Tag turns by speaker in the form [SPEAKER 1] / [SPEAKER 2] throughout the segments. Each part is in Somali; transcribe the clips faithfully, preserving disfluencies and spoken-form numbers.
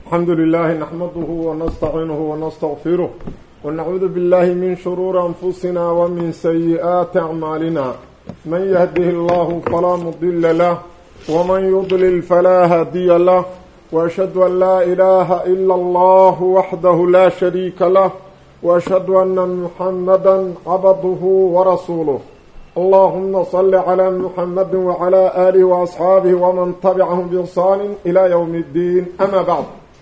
[SPEAKER 1] الحمد لله نحمده ونستعينه ونستغفره ونعوذ بالله من شرور أنفسنا ومن سيئات أعمالنا من يهده الله فلا مضل له ومن يضلل فلا هادي له وأشهد أن لا إله إلا الله وحده لا شريك له وأشهد أن محمدا عبده ورسوله اللهم صل على محمد وعلى آله وأصحابه ومن تبعهم بإحسان إلى يوم الدين أما بعد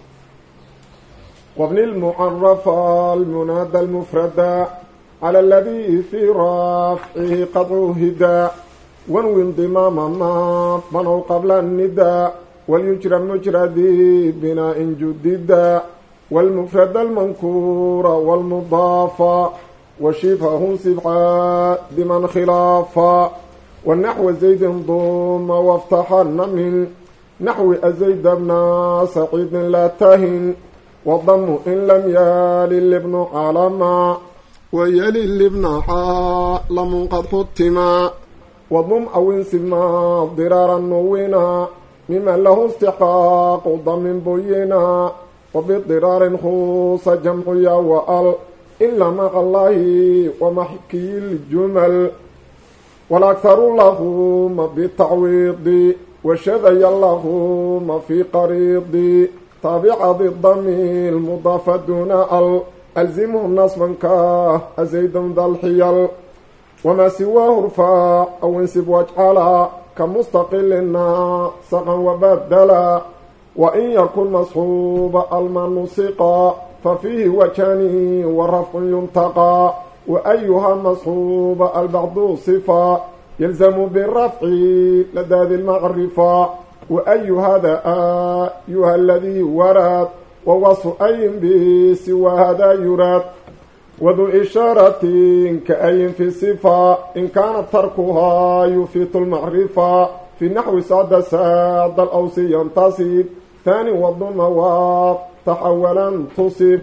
[SPEAKER 1] وابن المعرف المنادى المفرد على الذي في رافعه قطع هدى وانو انضمام ما منعوا قبل النداء واليجرى مجرد بناء جدد والمفرد المنكور والمضاف وشفه سبعا بمن خلافا والنحو زيد ضم وافتحن من نحو أزيد بن سعيد لا تهن والضم إن لم يالي الابن عالما ويلي الابن عالم قد ختما وضم أو انسما ضرارا نوينا مما له استحقاق ضم بينا وبضرار خوص جمع يا وأل إلا مع الله ومحكي الجمل والأكثر اللهم بالتعويض وشذي اللهم في قريض طابع بالضم المضاف دون ال ألزمه نصبا كاه أزيد ذا الحيل وما سواه رفاع أو انسب واجعلا كمستقل ناصقا وبدلا وإن يكن مصحوب المنسقا ففيه وجاني والرفع ينتقى وأيها مصحوب البعض صفا يلزم بالرفع لدى ذي المعرفة وأي هذا أيها الذي ورد ووصف أي به سوى هذا يراد وذو إشارة كأي في الصفة إن كانت تركها يفيت المعرفة في نحو سعد سعد الأوسي ينتصب ثاني والضم تحولا تصب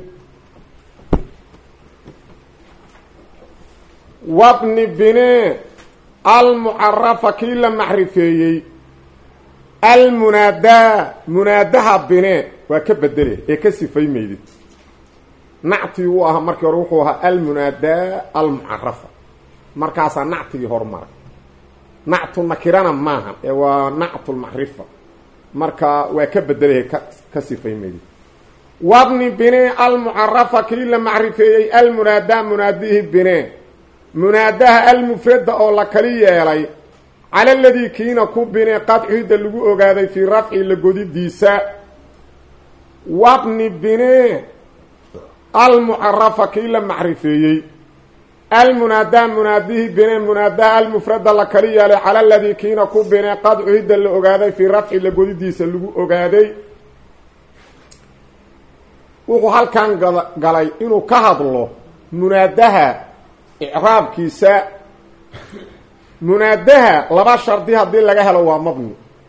[SPEAKER 1] وابن بناء المعرفة كلا معرفيي المنادى منادها بناء وكبدله اي كسفي ميدي نعتي وها markii hore wuxuu ahaa المنادى المعرفة markaas nacti hormar nactu nakirana maaha ee waa nactu المعرفة marka waa ka bedelay ka sifay meedi وابن بناء المعرفة كلا معرفيي المنادى مناديه بناء منادها المفرد او لا كليه يلي على الذي كينا كوبنا قد عيد لغو اوغاداي في رفع لغوديسا وابن بناء المعرفة كلا معرفيي المنادى مناديه بناء منادى المفرد لا كليه يلي على الذي كينا كوبنا قد عيد لغو في رفع لغوديسا لغو اوغاداي wuxuu halkan galay inuu ka hadlo munaadaha i'raabkiisa munaadaha laba shardi hadii laga helo waa mabni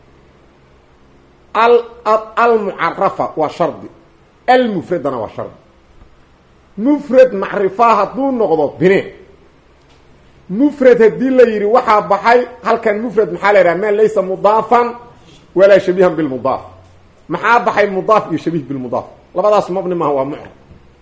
[SPEAKER 1] al al mu'arrafa wa shardi al mufradana wa shardi mufrad ma'rifa haduu noqdo bine mufrad hadii la yiri waxa baxay halkan mufrad maxaa la yiraahdaa ma laysa mudaafan wala shabihan bil mudaaf maxaa baxay mudaaf iyo shabih bil mudaaf labadaas mabni ma huwa mu'rab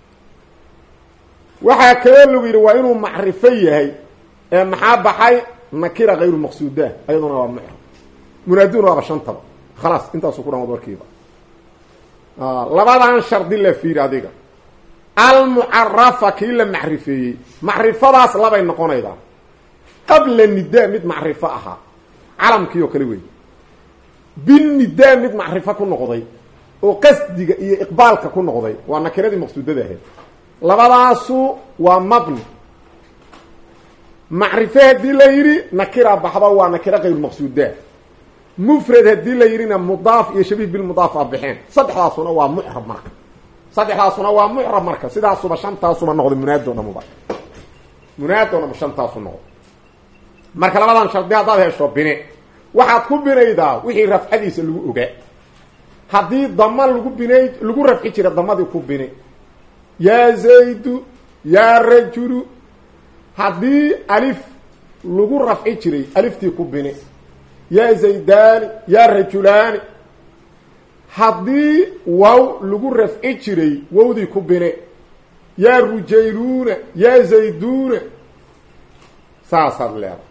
[SPEAKER 1] waxa kale lagu yiri waa inuu macrifo yahay ee maxaa baxay nakira غير مقصوده ayaduna waa mu'rab munaaduna waa shantaba خلاص intaas ku dhamaan warkiiba ah labadan shardi la fiir adiga al mu'arrafa kila ma'rifiyyi ma'rifadaas labay noqonayda qabla nidaa mid ma'rifa aha alamkiyo kale weey bin nidaa mid ma'rifa ku noqday oo qasdiga iyo iqbaalka ku noqday waa nakiradii maqsuudada ahayd labadaasu waa mabni macrifa hadii la yiri nakira baxda waa nakira غير maqsuuda mufrad hadii la yirina mudaaf iyo shabih bil mudaaf abixeen saddexdaasuna waa mu'rab marka saddexdaasuna waa mu'rab marka sidaasuba shantaasuba noqday munaadona mubaa munaadona shantaasu noqday marka labadan shardi hadaad hesho bine waxaad ku binaydaa wixii rafcadiisa lagu ogaa hadii dhamma lagu binay lagu rafci jira dhamadii ku binay ya zaydu ya rajulu hadii alif lagu rafci jiray aliftii ku binay ya zaydan ya rajulan haddii waaw lagu rafci jiray wowdii ku bine yaa rujayluuna yaa zayduuna saasaad leeda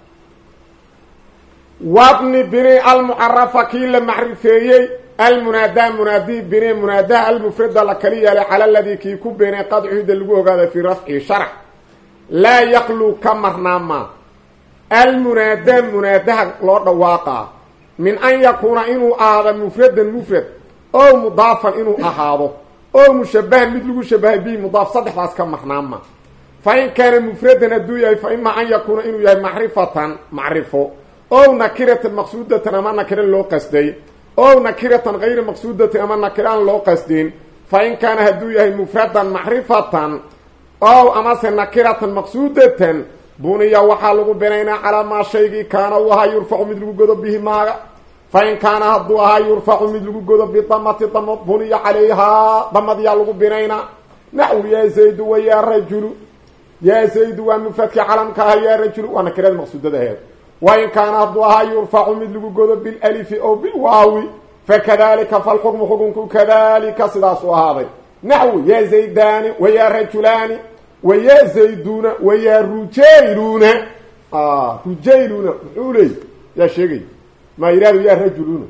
[SPEAKER 1] wabni bine almucarafa kii la macrifeeyey almunaadaa munaadii bine munaadaha almufrada la kali yeelay cala aladii kii ku beenay qadcuhida lagu ogaaday fii rafci sharax laa yaqlu ka marnaama almunaadaa munaadaha loo dhawaaqaa min an yakuuna inuu ahaado mufradan mufrad oo mudaafan inuu ahaado oo mushabahan mid lagu shabahay bihi mudaaf saddexdaas ka marnaama fa in kaana mufradan hadduu yahay fa ima an yakuuna inuu yahay macrifatan macrifo ow nakiratan maqsuudatan ama nakira loo qasday ow nakiratan hayri maqsuudatin ama nakira aan loo qasdin fa in kaana hadduu yahay mufradan macrifatan ow amase nakiratan maqsuudatan buniya waxaa lagu binaynaa calaa maa shaygii kaana u ahaa yurfacu mid lagu godo bihi maaga fa in kaana hadduu ahaa yurfacu mid lagu godo bidamati damo buniya calayhaa damadiyaa lagu binaynaa naxwu yaa zaydu wa yaa rajulu yaa zaydu waa mufradkii calamka aha yaa rajulu waa nakirada maqsuudada aheed wain kaana hadduu ahaa yurfacu mid lagu godo bilalifi ow bilwaawi fakadalika falxukmu xukunku kadalika sidaasuu ahaaday naxwu yaa zaydaani wa yaa rajulaani wa yaa zayduuna wa yaa rujayluuna rujayluuna muxuu leey yaa sheegay ma yidhahdo yaa rajuluuna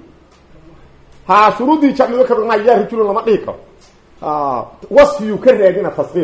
[SPEAKER 1] ha shuruudii jamcido ka dhigmaa yaa rajulun lama dhihi karo wasfiyuu ka raadina tasqiir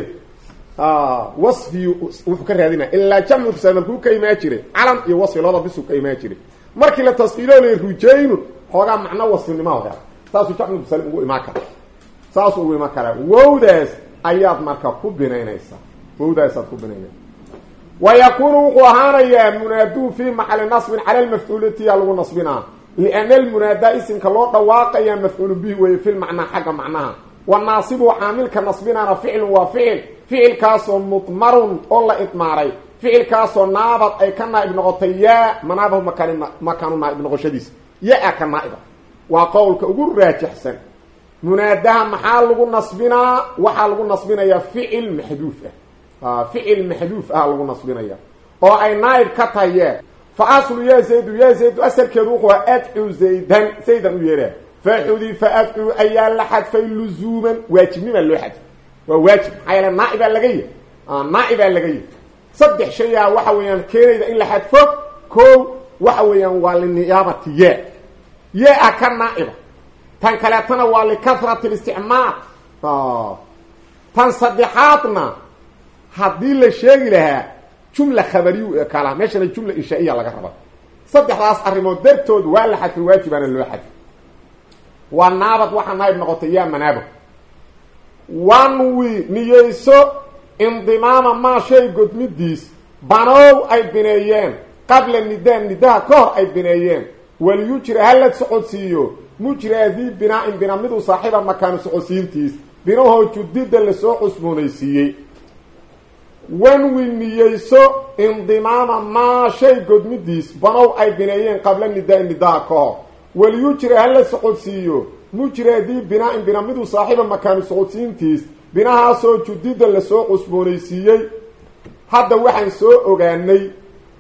[SPEAKER 1] wasfiyu wuxuu ka raadina ilaa jamcu kusamalkuu ka imaa jiray calam iyo wasfi labada bisuu ka imaa jiray markii la tasqiilo lay rujaynun xoogaa macno wasfinima hore saasuu jamcu kusalim ugu imaan kara saasuu ugu imaan karaa wowdaas ayaad marka ku binaynaysaa wowdaasaad ku binaynaysa wayakuunu wuxuu ahaanayaa munaaduu fii maxali nasbin cala lmafcuulatiya lagu nasbinaa liana almunaadaa isimka loo dhawaaqayaa mafcuulu bihi weeye fi lmacnaa xagga macnaha wanaasibu caamilka nasbinaana ficlun waa ficil ficilkaasoo mudmarun oo la idmaaray ficilkaasoo naabad ay ka naaib noqotay yaa manaabahu makaan makaanu naaib noqoshadiisa ya-a ka naa'iba waa qowlka ugu raajixsan munaadaha maxaa lagu nasbinaa waxaa lagu nasbinayaa ficil maxduuf ah ficil maxduuf ah lagu nasbinaya oo ay naaib ka tahay ya fa aslu ya zaydu ya zaydu asalkeedu wuxuu a adcu zaydan zaydan u yeeraa faxudifa adcu ayaa la xadfay luzuuman waajibnimaa loo xadfay waa waajib maxaa yeele naaibaa laga yahy naaibaa laga yahy saddex shayaa waxa weeyaan keenayda in la xadfo ko waxa weeyaan waa liniyaabati ya ya-a ka naa'iba tan kaleetana waa likafrati listicmaal tan saddexaadna haddii la sheegi lahaa jumla khabariyu ee kalaha meeshana jumla inshaa-iya laga raba saddexdaas arrimood dartood waa la xadfay waajibaana loo xadfay waa naabad waxaa naaib noqotay yaa manaabo wanwi niyeyso indimaama maa shay godmidiis banow ay bineeyeen qabla nidaa nidaha ka hor ay bineeyeen waliyujra hala socodsiiyo mujraadii binaa-in bina miduu saaxiiba makaanu socodsiintiis binahoo judida lasoo cusboonaysiiyey wanwi niyeyso indimaama maa shay godmidiis banow ay bineeyeen qabla nidaa nidaha ka hor waliyujra hala socodsiiyo mujraadii binaa-in bina miduu saaxiiba makaanu socodsiintiis binahaasoo judida lasoo cusboonaysiiyey hadda waxaan soo ogaanay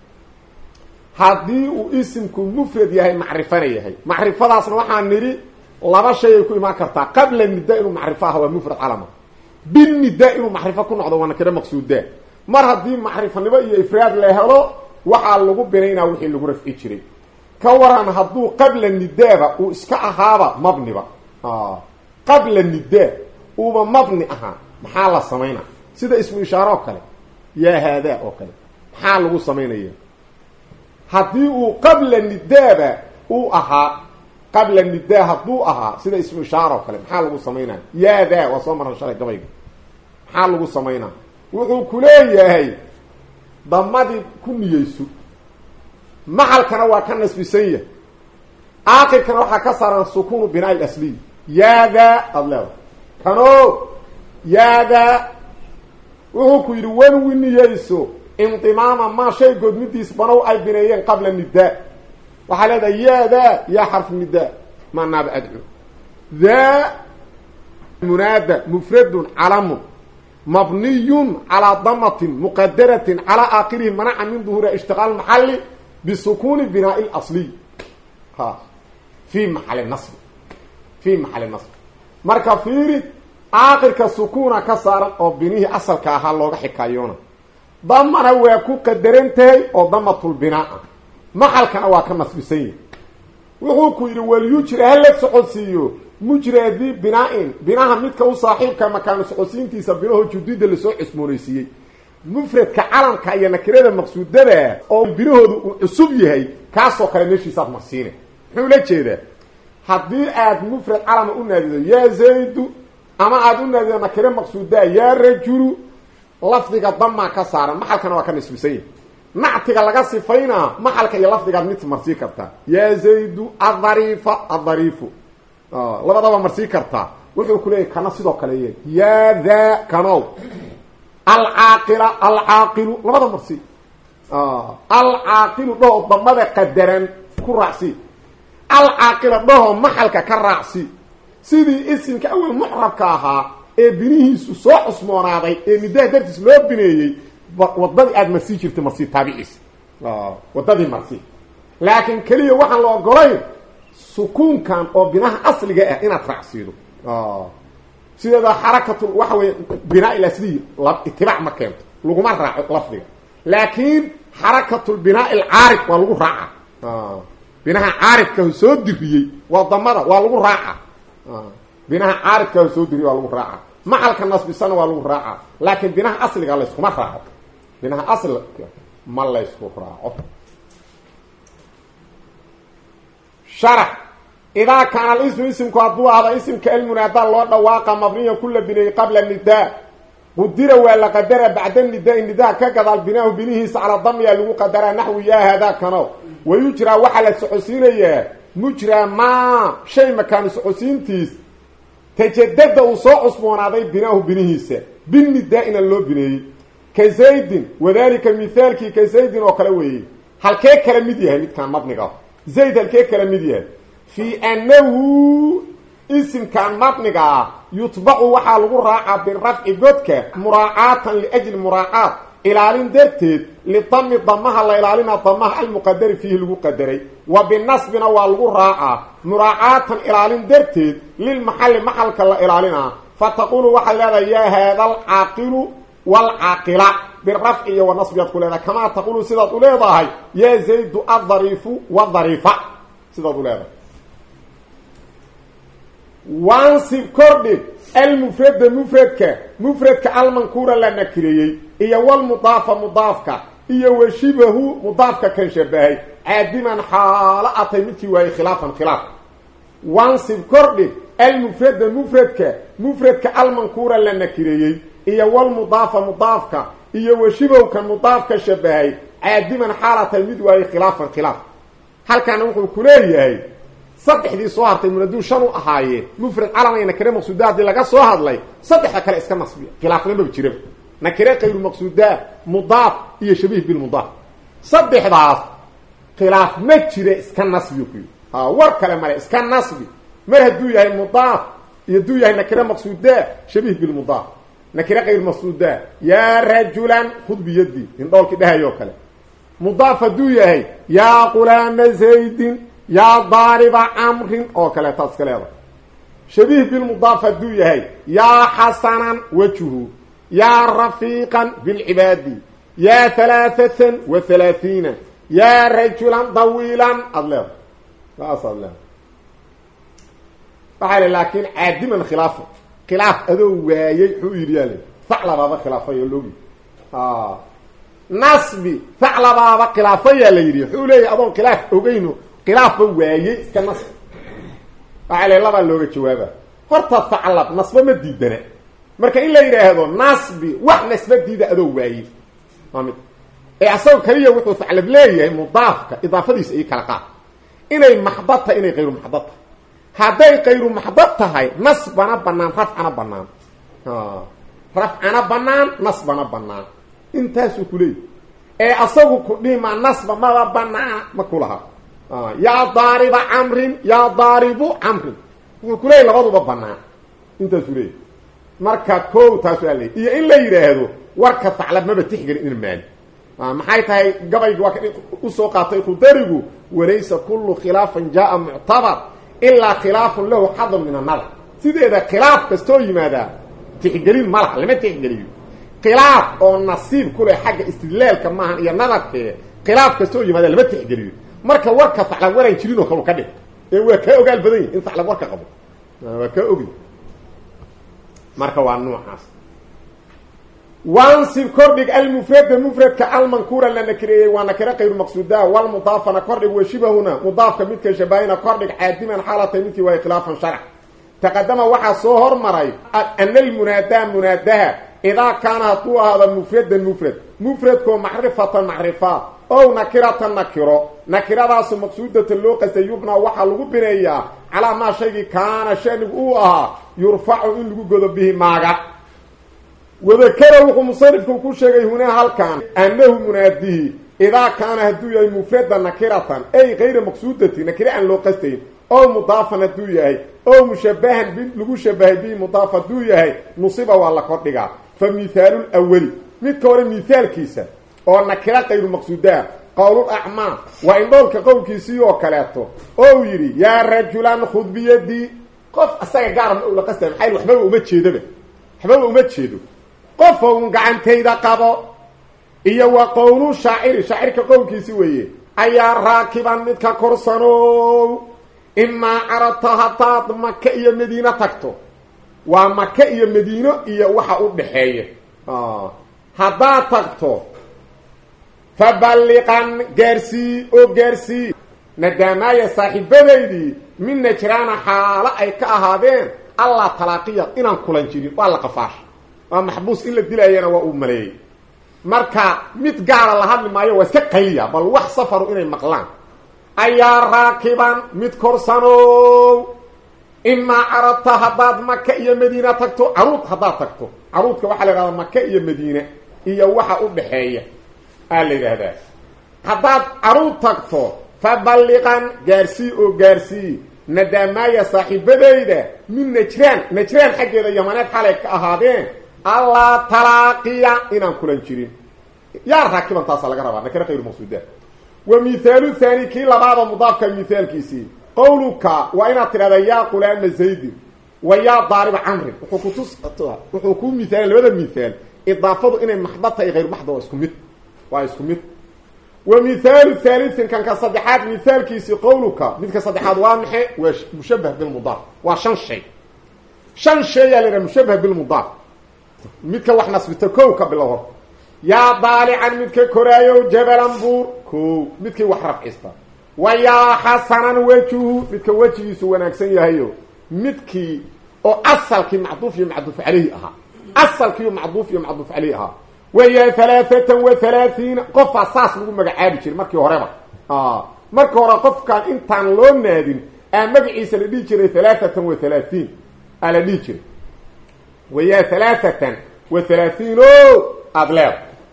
[SPEAKER 1] haddii uu isimku mufrad yahay macrifana yahay macrifadaasna waxaan nidhi laba shay ay ku imaan kartaa qabla nida inuu macrifo ah waa mufrad calama binida inuu macrifo ku noqdo waa nakiro maqsuuda mar haddii macrifanimo iyo ifraad la helo waxaa lagu binaynaa wixii lagu rafci jiray ka waran hadduu qabla nidaaba uu iska ahaaba mabniba qabla nidaa uuba mabni ahaa maxaa la samaynaa sida ismu ishaaro oo kale yaa haadaa oo kale maxaa lagu samaynaya haddii uu qabla nidaaba uu ahaa qabla nidaa hadduu ahaa sida ismu ishaaro oo kale maxaa lagu samaynaya yaadaa waa soo maran shalay gabayga maxaa lagu samaynaa wuxuu ku leeyahay damadii ku niyeyso maxalkana waa ka nasbisan yahay aakirkana waxaa ka saaran sukuunu binaa ilasliy yaadaa aada leeda kano yaadaa wuxuu ku yidhi wanwi niyeyso indimaama maa shay godmidiis banow ay bineeyeen qabla nidaa waxaa leedahay yaadaa yaa xarfu nidaa maanaaba adcu daa munaada mufradun calamun mabniyun calaa damatin muqadaratin calaa aakhirihi manaca min duhuuri ishtiqaal maxali bisukuuni binaa-i lasliy ha fii maxali nasbi fi maxalli nasb marka fiirid aakhirka sukuuna ka saaran oo binihii asalka ahaa looga xikaayoona damana waa ku qadaran tahay oo damatul binaa maxalkana waa ka nasbisan yahay wuxuu ku yidhi walyujra hala socodsiiyo mujra di binaa-in binaha midka u saaxiibka makaanu socodsiintiisa binaho judida lasoo cusmoonaysiiyey mufradka calamka iyo nakirada maqsuudada oo binahoodu uu cusub yahay kaasoo kale meeshiisaad marsiine muxuu la jeedaa haddii aad mufrad calama u naadido yaa zaydu ama aada u naadido nakire maqsuudaa yaa rajulu lafdiga damaa ka saaran maxalkana waa ka nisbisan yahay nactiga laga sifaynaa maxalka iyo lafdigaad mid marsii kartaa yaa zaydu adariifa adariifu labadaba marsii kartaa wuxuu ku leeyahy kana sidoo kale ye yaa daa kanow alcaaqila alcaaqilu labada marsi alcaaqilu dhaho damada qadaran ku raacsi alcaaqila dhaho maxalka ka raacsi sidii isimka awel mucrabka ahaa ee binihiisu soo cusmoonaaday ee nidaha dartiis loo bineeyey wadadii aada marsii jirtay marsii taabiciis wadadii marsi laakiin keliya waxaan la ogolayn sukuunkan oo binaha asliga ah inaad raacsiido sideeda xarakatul waxa weeye binaa ila sidii itibaac ma keento laguma raaco lafdiga laakiin xarakatul binaa alcaarif waa lagu raaca binaha caarifka soo diriyey waa damada waa lagu raaca binaha caarifka soo diriyey waa lagu raaca maxalka nasbisana waa lagu raaca laakiin binaha asliga la iskuma raaco binaha asliga ma la isku raaco sharax إذا كان الاسم اسم كأضوء هذا اسم كالمنادى الله دواقع مبنيا كل بنيه قبل النداء قدر ولا قدر بعد النداء النداء كقضى البناء بنيه على الضم يلو قدر نحو يا هذا كانوا ويجرى وحل السعسينية مجرى ما شيء مكان سعسينتيس تجدد وصاع عثمان هذا بناء بنيه بالنداء اللو بنيه كزيد وذلك مثال كي كزيد وكلوي هل كيك كلاميديه مid كان مبنيغا زيد الكيك كلاميديه في أنه اسم كان مبنغا يطبع وحا لغو راعة بالرفع قدك مراعاة لأجل مراعاة إلالين درتد لطم ضمها الله إلالين ضمها المقدر فيه لغو قدري وبالنصبنا والغو راعة مراعاة إلالين درتد للمحل محل كالله إلالينا فتقول وحا لذا يا هذا العاقل والعاقلة بالرفع والنصب يدخل هذا كما تقول سيدة لذا يا زيد الظريف والظريفة سيدة لذا وانصب كردي المفرد مفردك مفردك المنكورة لنكريي إيا والمضافة مضافك إيا وشبه مضافك كان شبهي عادما حالة أطيمتي وهي خلافا خلاف وانصب كردي المفرد مفردك مفردك المنكورة لنكريي إيا والمضافة مضافك إيا وشبه كان مضافك شبهي عادما حالة أطيمتي وهي خلافا خلاف هل كان نقول كلية saddexdii soo hartay munadu shan u ahaayeen mufrad calama nakira maqsuudaa hadii laga soo hadlay saddexda kale iska nasbiya khilaafna ma jiro nakira qayru maqsuudaa mudaaf iyo shabiih bil mudaaf saddexdaas khilaaf ma jiro iska nasbiyo ku ah war kale mare iska nasbi mar haduu yahay mudaaf iyo duu yahay nakira maqsuudaa shabiih bil mudaaf nakira qayru maqsuudaa ya rajulan khud bi yadi in dhoolki dhahayo kale mudaaf haduu yahay ya qulam zaydin يا ضارب عمر او كلا تاسكليدا شبيه بالمضاف دو يحي يا حسنا وجهه يا رفيقا بالعباد يا ثلاثة وثلاثين يا رجلا طويلا الله فاصل فعل لكن عادما خلافه خلاف ادو وايي خو يريال فعل بابا خلافه يلوغي اه نسبي فعل بابا خلافه يليري خو لي ادون خلاف اوغينو خلاف وايي كنص على لبا لوغا جوابا horta tacalab nasba ma diidana marka in la yiraahdo nasbi wax nasba diida adoo waayay amid ee asaw kaliya wuxuu tacalab leeyahay mudaafka idaafadiisa ay kala qaad inay maxdata inay qeyru maxdata haday qeyru maxdata tahay nasbana banaan rafcana banaan ah rafcana banaan nasbana banaan intaas ku leeyahay ee asagu ku dhima nasba ma banaan ma kulaha ah ya darib amrin ya daribu amrin وكلي لبدو ببنان انت سوري marka koow taas waa leey iyo in la yiraahdo warka taclab ma batixgelin in maan ah maxay tahay gabaygu waa u soo qaatay qudarigu walaysa kullu khilafan jaa mu'tabar ilaa khilaafun lahu xadun min annadar sideeda khilaaf kastoo yimaadaa tixgelin ma laha lama tixgeliyo khilaaf oo nasiib ku leh xagga istidlaalka maahan iyo nadarkee khilaaf kastoo yimaada lama tixgeliyo marka warka saclag waraan jirin oo kalu ka dhig ee waa kaa ogaal badan yahi in saclag warka qabo waa kaa ogi marka waa noocaas wansib kordhig almufrada mufradka almankuura la nakreeyey waa nakira kayru maqsuudaa walmudaafana kordhig washibahuna mudaafka midka shabaahina kordhig caadiman xaalatay midkii waa khilaafan sharc taqadama waxaa soo hormaray ana almunaadaa munaadaha idaa kaana hadduu ahaada mufradan mufrad mufradkoo macrifatan macrifa ow nakiratan nakiro nakiradaasu maqsuudatan loo qastay yubnaa waxaa lagu bineeyaa calaa maa shaygii kaana shanigu uu ahaa yurfacu in lagu godo bihi maaga wadakara wuxuu musanifku ku sheegay hunaa halkan annahu munaadihi idaa kaana hadduu yahay mufradan nakiratan ay kayra maqsuudati nakire aan loo qastayn ow mudaafan hadduu yahay ow mushabahan bi lagu shabahay bihi mudaaf hadduu yahay nusiba waa la kordhigaa fa mithaalu lawali midka hore mithaalkiisa oo nakira kayru maqsuudaa qowlul acmaa waa indhoolka qowlkiisii oo kaleeto oo yidhi yaa rajulan khud biyadii qof asaga gaarma ula qastay maxay waxbaba uma jeedoba waxbaba uma jeedo qof oun gacantayda qabo iyo waa qowlu shaaciri shaacirka qowlkiisi weeye ayaa raakiban midka korsanow imaa carabta haddaad maka iyo madiino tagto waa maka iyo madiino iyo waxa u dhaxeeya haddaad tagto faballiqan gaarsii oo gaarsii nadaamaaya saaxiibadaydii min najraana xaalo ay ka ahaadeen allah talaaqiya inaan kulan jirin waa la qafaasha waa maxbuus in la dilaayana waa uu maleeyey marka mid gaara la hadli maayo waa iska qayliya bal wax safaru inay maqlaan ayaa raakiban mid korsanow imaa carabta haddaad maka iyo madiina tagto caruud haddaad tagto caruudka waxaa la yidhahdaa maka iyo madiine iyo waxa u dhaxeeya aa la yidhaahdaa haddaad caruud tagto faballiqan gaarsii oo gaarsii nadaamaaya saaxiibadayda min najraan najraan xaggeeda yamaneed xalay ka ahaadeen allaa talaaqiya inaan kulan jirin yaa raakiban taasaa laga rabaa nakira kayru maqsuudaa wa mithaalu thaani kii labaada mudaafka mithaalkiisii qowluka waa inaad tidhahdaa yaa qulaama zaydin wa yaa daariba camrin wuxuu kutus wuxuu kuu mithaalin labada mithaal idaafadu inay maxda tahay hayr maxda waa isku mid waa isku mid wa mithaalu thaalithin kanka saddexaad mithaalkiisii qowluka midka saddexaad waa maxe waa mushabah bilmudaaf waa shan shay shan shay yaa la yidhaha mushabah bilmudaaf midka wax nasbito kow ka bilow hor yaa daalican midka koraayo jabalan buur kow midkii wax rafcista wa yaa xasanan wejuhu midka wejigiisu wanaagsan yahayo midkii oo asalkii macduuf iyo macduuf caleyhi ahaa asalkiiyo macduuf iyo macduuf caleyhi ahaa wayaa halaaatan wa halaathiina qofaa saas lagu magacaabi jiray markii horeba markii hore qofkaan intaan loo naadin aa magaciisa la dhihi jiray halaaatan wa halaatiin aa la dhihi jiray wayaa halaaatan wa halaatiin o aada leed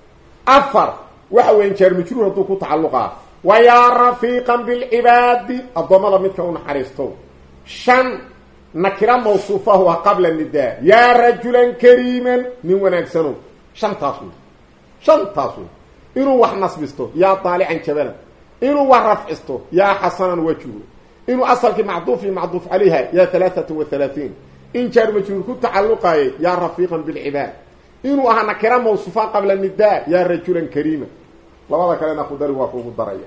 [SPEAKER 1] afar waxa weyan jaar majruur hadduu ku tacalluqaa wayaa rafiiqan bilcibaadi addoommada midka u naxariisto shan nakira mawsuufahu ah qabla nidaa yaa rajulan kariiman nin wanaagsano shantaas wey shantaas wey inuu wax nasbisto yaa daalican jabalan inuu wax rafcisto yaa xasanan wajhu inuu asalkii macduuf iyo macduuf calayha yaa halaaatan wa halaatiin in jaar majruur ku tacalluqaayay yaa rafiiqan bilcibaad inuu ahaa nakira mawsuufa qabla nidaa yaa rajulan kariima labada kalena ku dari waa kuugu daraya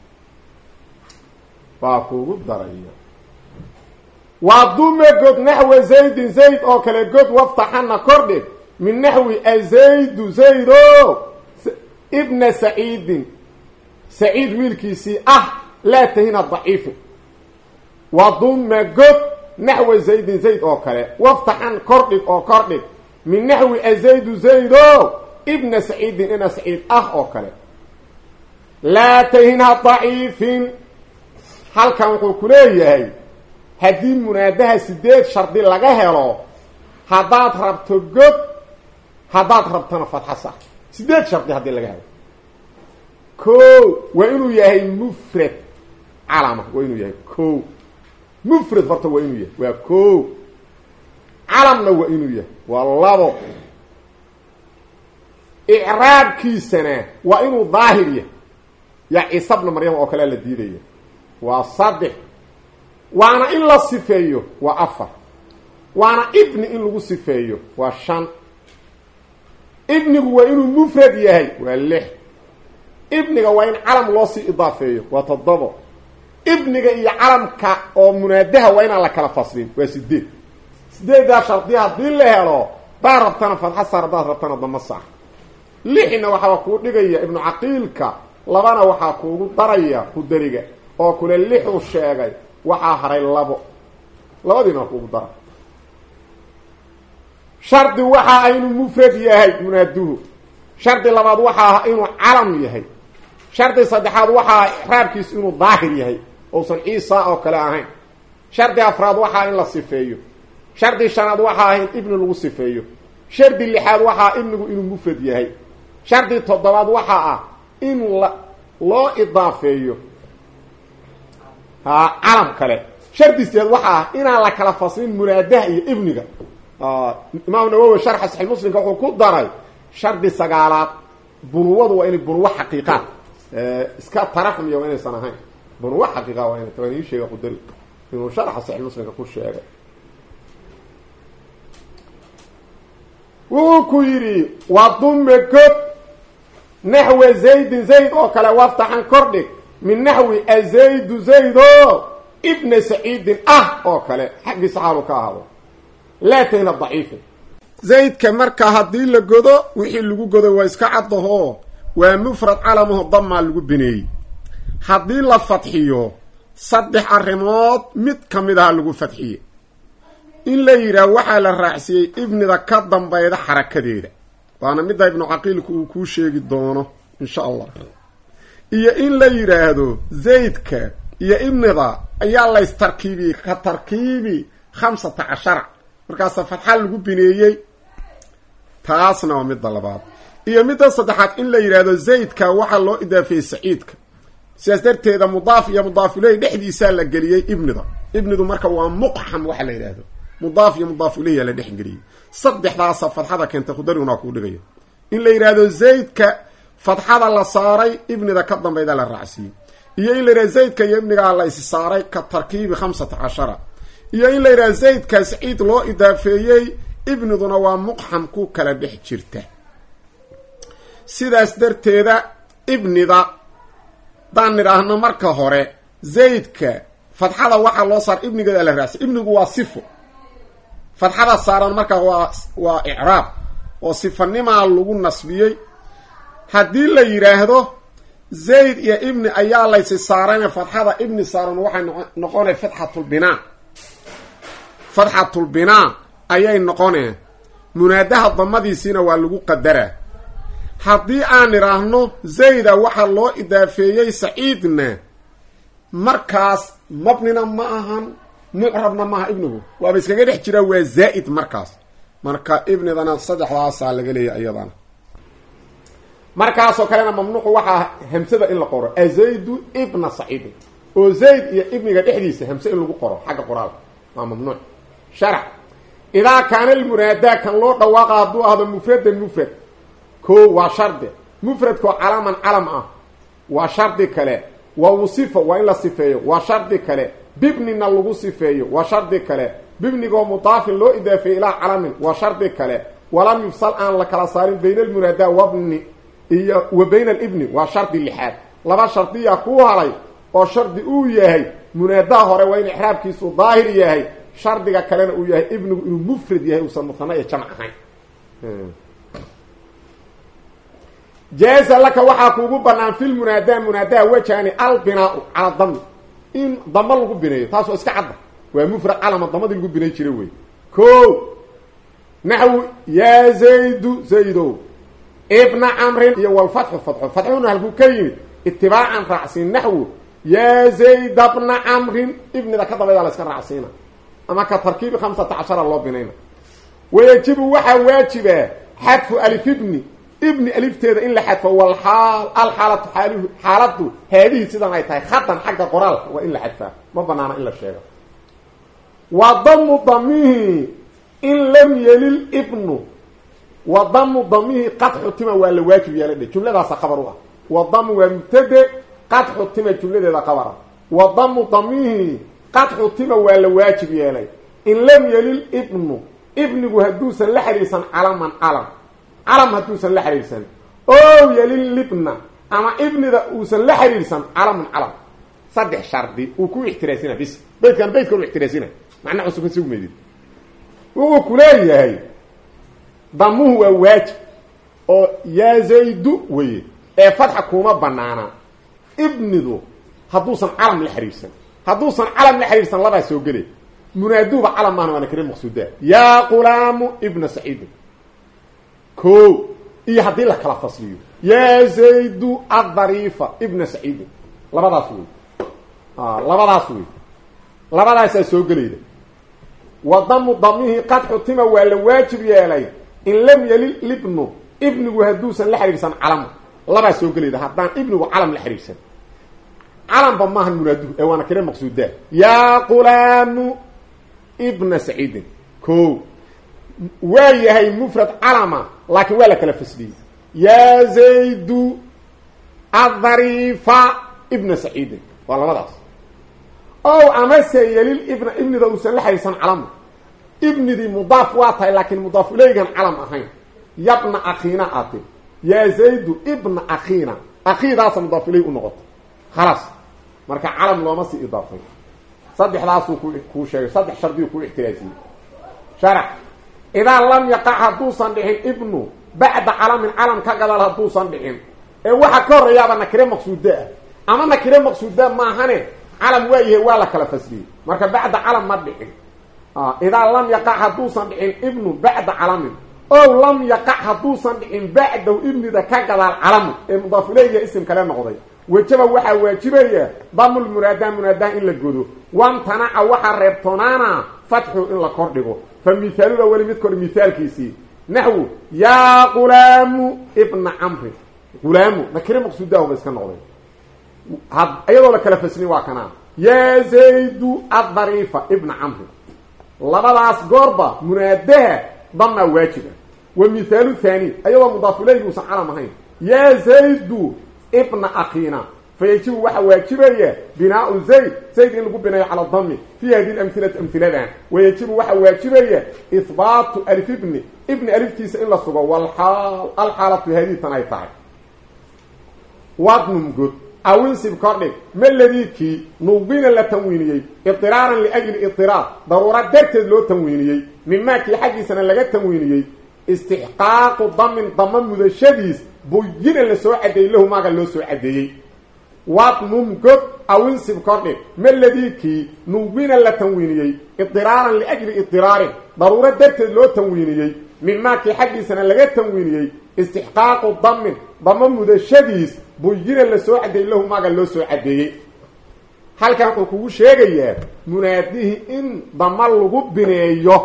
[SPEAKER 1] waa kuugu daraya waa dume god naxwa zaydin zayd oo kale god waftaxana kordhe min naxwi azaydu zaydo ibna saciidin saciid wiilkiisii ah laa tahina daciifu waa dume god naxwa zaydin zayd oo kale waftaxan kordhig oo kordhig min naxwi azaydu zaydo ibna saciidin ina saciid ah oo kale laa tahinha daciifin halkan wuxuu ku leeyahay haddii munaadaha sideed shardi laga helo haddaad rabto god haddaad rabtona fatxa sax sideed shardi haddii laga helo ko waa inuu yahay mufrad calama waa inuu yahay ko mufrad horta waa inuu yahay waa ko calamna waa inuu yahay waa labo icraabkiisana waa inuu daahir yahay yaa ciisa bna maryam oo kale la diidaya waa saddex waana in la sifeeyo waa afar waana ibni in lagu sifeeyo waa shan ibnigu waa inuu mufrad yahay waa lix ibniga waa in calam loo sii idaafeeyo waa toddobo ibniga iyo calamka oo munaadaha waa inaan la kala faslin waa sideed sideeddaa shardiya haddii la helo baa rabtana fadxa saar haddaad rabtana dama saar lixna waxaa kuu dhigaya ibnu caqiilka labana waxaa kuugu daraya qudariga oo kule lixuu sheegay waxaa haray labo labadiina waa kuugu dara shardi waxa ah inuu mufrad yahay munaaduhu shardi labaad waxa ah inuu calam yahay shardi saddexaad waxa ah ixraabkiisu inuu daahir yahay uusan ciisa oo kale ahayn shardi afraad waxa ah in la sifeeyo shardi shanaad waxa ah in ibnu lagu sifeeyo shardi lixaad waxa ah ibnigu inuu mufrad yahay shardi toddobaad waxa ah in la loo idaafeeyo ha calam kale shardi sideed waxa ah inaan la kala faslin munaadaha iyo ibniga imaam nawawi sharxa sahih muslimka wuxuu ku daray shardi sagaalaad bunuwadu waa inay bunuwa xaqiiqa iska tarafum iyo inay sanahayn bunuwa xaqiiqa waa inay tabani sheega qudari inuu sharxa sahih muslimka ku sheegay wuu ku yiri wa dumme kod nahwa zayd zayd oo kale waftahan kordhig min nahwi azayd zayd ibn sa'id ah oo kale xaqi saxalu ka ahado لا تين الضعيف زيد كمركا هدي لغدو وخي لغو غدو وا اسكا عدهو وا مفرد علمه ضم لغو بني هدي لا فتحيو صدح ارمود مد كميدا لغو فتحيه ان لا يرا waxa la raaciyay ibnida ka dambayda xarakadeeda waana mid ibn aqil ku ku sheegi doono insha Allah iyo in la yiraahdo zaydka iyo ibnida ayaa la istarkiibi ka tarkiibi خمسة عشر markaas fatxa lagu bineeyay taasna waa mid labaad iyo mid saddexaad in la yiraahdo zaydka waxa loo idaafay saciidka sidaas darteeda mudaaf iyo mudaaf ilayhi dhexdiisa la galiyay ibnida ibnidu marka waa muqham waxa la yiraahdo mudaaf iyo mudaaf ilayhi la dhex galiyay saddexdaas fatxada keenta khudaruna ku dhigayo in la yiraahdo zaydka fatxada la saaray ibnida ka dambayda la raacsiyo iyo in la yiraahdo zaydka iyo ibniga la is saaray ka tarkiib خمسة عشر iyo in la yiraahdo zaydka saciid loo idaafeeyay ibniduna waa muqham ku kala dhex jirta sidaas darteeda ibnida baan niraahno marka hore zaydka fatxada waxa loo saar ibniga la raasay ibnigu waa sifo fatxada saaran marka waa waa i'raab oo sifanima lagu nasbiyay hadii la yiraahdo zayd iyo ibni ayaa la is saaran fatxada ibni saaran waxa noqonay fathatul binaa فتحة البناء أي نقونه منادها ضمديسين واللغو قدره حدي آن راهنو زيدا وحا الله إضافيي سعيدنا مركز مبننا معهن معربنا معها ابنه وابس كده يحجره وزائد مركز مركز ابن ذانا صدح واسع لغليه أيضا مركز وكالنا ممنوع وحا همسة إلا قرأ أزيد ابن سعيد وزيد يا ابن قد إحديث همسة إلا قرأ حق قرأ ما ممنوع شرع إذا كان المنادى كان لو دواقع دو هذا مفرد المفرد كو وشرد مفرد كو علما علم اه وشرد كلا ووصفه وإلا صفيه وشرد كلا بابن لغو صفيه وشرد كلا بابن كو مضاف لو إضافه إلى علم وشرد كلا ولم يفصل عن لكلا صار بين المنادى وابن وبين الابن وشرد اللحاد لبا شرطية كو هاي وشرد او يهي منادى هوري وين إحراب كيسو ظاهر يهي شرطك كلنا uu yahay ibnu inuu mufrad yahay uu samatana ee jamac ahayn jaaza laka waxa kuugu banaan fil munada munada wajani al binaa ala dam in dam lagu bineeyo taas oo iska cad waa mufrad alama damada lagu bineey jiray way ko nahwu ya zaydu zaydu ibn amr ya wal fath fath fathuna halku kayimid ittiba'an ra'sin nahwu ya zayd ibn amr ibn da kadaba la iska raacsiina أما كتركيب خمسة عشر الله بنينا ويجب وحا واجبه حذف ألف ابن ابن ألف تيدا إن لحذف والحال الحالة حاله حالته هذه سيدا ما يتاي خطا حق قرال وإن لحذفها ما بنانا إلا الشيء وضم ضميه إن لم يلل ابن وضم ضميه قد حتم ولا واجب يلد جملة ذا خبروها وضم ومبتدئ قد حتم جملة ذا خبرها وضم ضميه qad xutima waa la waajib yeelay in lam yalil ibnu ibnigu hadduusan la xiriirsan calaman calam calam hadduusan la xiriirsan oo yalil libna ama ibnida uusan la xiriirsan calaman calam saddex shardi uu ku ixtiraasina bis beydkan beydka uu ixtiraasina macna cusub si uu meedid uu ku leeyahay damuhu waa waajib oo yaa zaydu way ee fatxa kuma banaana ibnidu hadduusan calam la xiriirsan hadduusan calam la xiriirsan laba soo galay munaaduba calam maana wana kare maqsuuda yaa qulaamu ibn saciid ko iyo hadii la kala fasliyo yaa zaydu ad-darifa ibn saciid labadaas way ah labadaas way labadaas soo galayda wadamu damihi qad xutima waa la waajib yeelay in lam yalil ibnu ibnigu hadduusan la xiriirsan calam laba soo galayda haddaan ibnigu calam la xiriirsan calam ba maahan munaadu ee wana kare maqsuuda yaa qulaamu ibn saciid ko waa yahay mufrad calama laakiin waa la kala fasliyay yaa zaydu ad-darifa ibn saciid waa labadaas oo amase yalil ibn ibnida uusan la xiriirsan calam ibnidi mudaaf waa tahay laakiin mudaaf ilaygan calam ahayn yabna akhina ati yaa zaydu ibn akhina akhidaas mudaaf ilay u noqoto خلاص marka calam looma si idaafay saddexdaas ku ku sheegay saddex shardi ku ixtiraasiyay sharax ida lam yaqa haduusan dhixin ibnu ba'da calam calam ka gadal haduusan dhixin ee waxa ka horeeyaba nakire maqsuuda ama nakire maqsuuda ma ahane calam waayahay waa la kala fasliyay marka ba'da calam ma dhixin ah ida lam yaqa haduusan dhixin ibnu ba'da calam oo lam yaqa haduusan dhixin ba'da ibnida ka gadal calam ee mudaaf ilayhi ism kale noqday wajaba waxa waajibaya damul muradan munadan in la godo wamtana waxa reebtoonana fathu in la kordhigo فمثال الاول مذكر مثال كيسي نحو يا غلام ابن عمرو غلام نكره مقصوده بس كان نقول هاد ايضا لك لفسني واكنا يا زيد الظريفه ابن عمرو لبلاس غربه مناده ضمن واجبه ومثال ثاني ايضا مضاف اليه وسعلى مهين يا زيد ابن اخينا فيجب واجبيه بناء زيد زيد اللي بناء على الضم في هذه الامثله امثله ويجب واجبيه اثبات الف ابن ابن الف تيس الا الصغر والحال الحاله في هذه تنايطه وضم جد او انسب كارد ما الذي كي نوبين لا تنوينيه اضطرارا لاجل اضطرار ضروره درت لو تنوينيه مما كي حق سنه لغا تنوينيه استحقاق ضم ضم مدشديس بوين لا سو عدي له ما لو سو عديي وضم جد او انسب كارد ما الذي كي نوبين لا تنوينيه اضطرارا لاجل اضطرار ضروره درت لو تنوينيه مما كي حق سنه لغا تنوينيه استحقاق الضم ضم مدشديس بوين لا سو عدي له ما لو سو عديي halkan uu kugu sheegayaa munaadihi in damal lagu bineeyo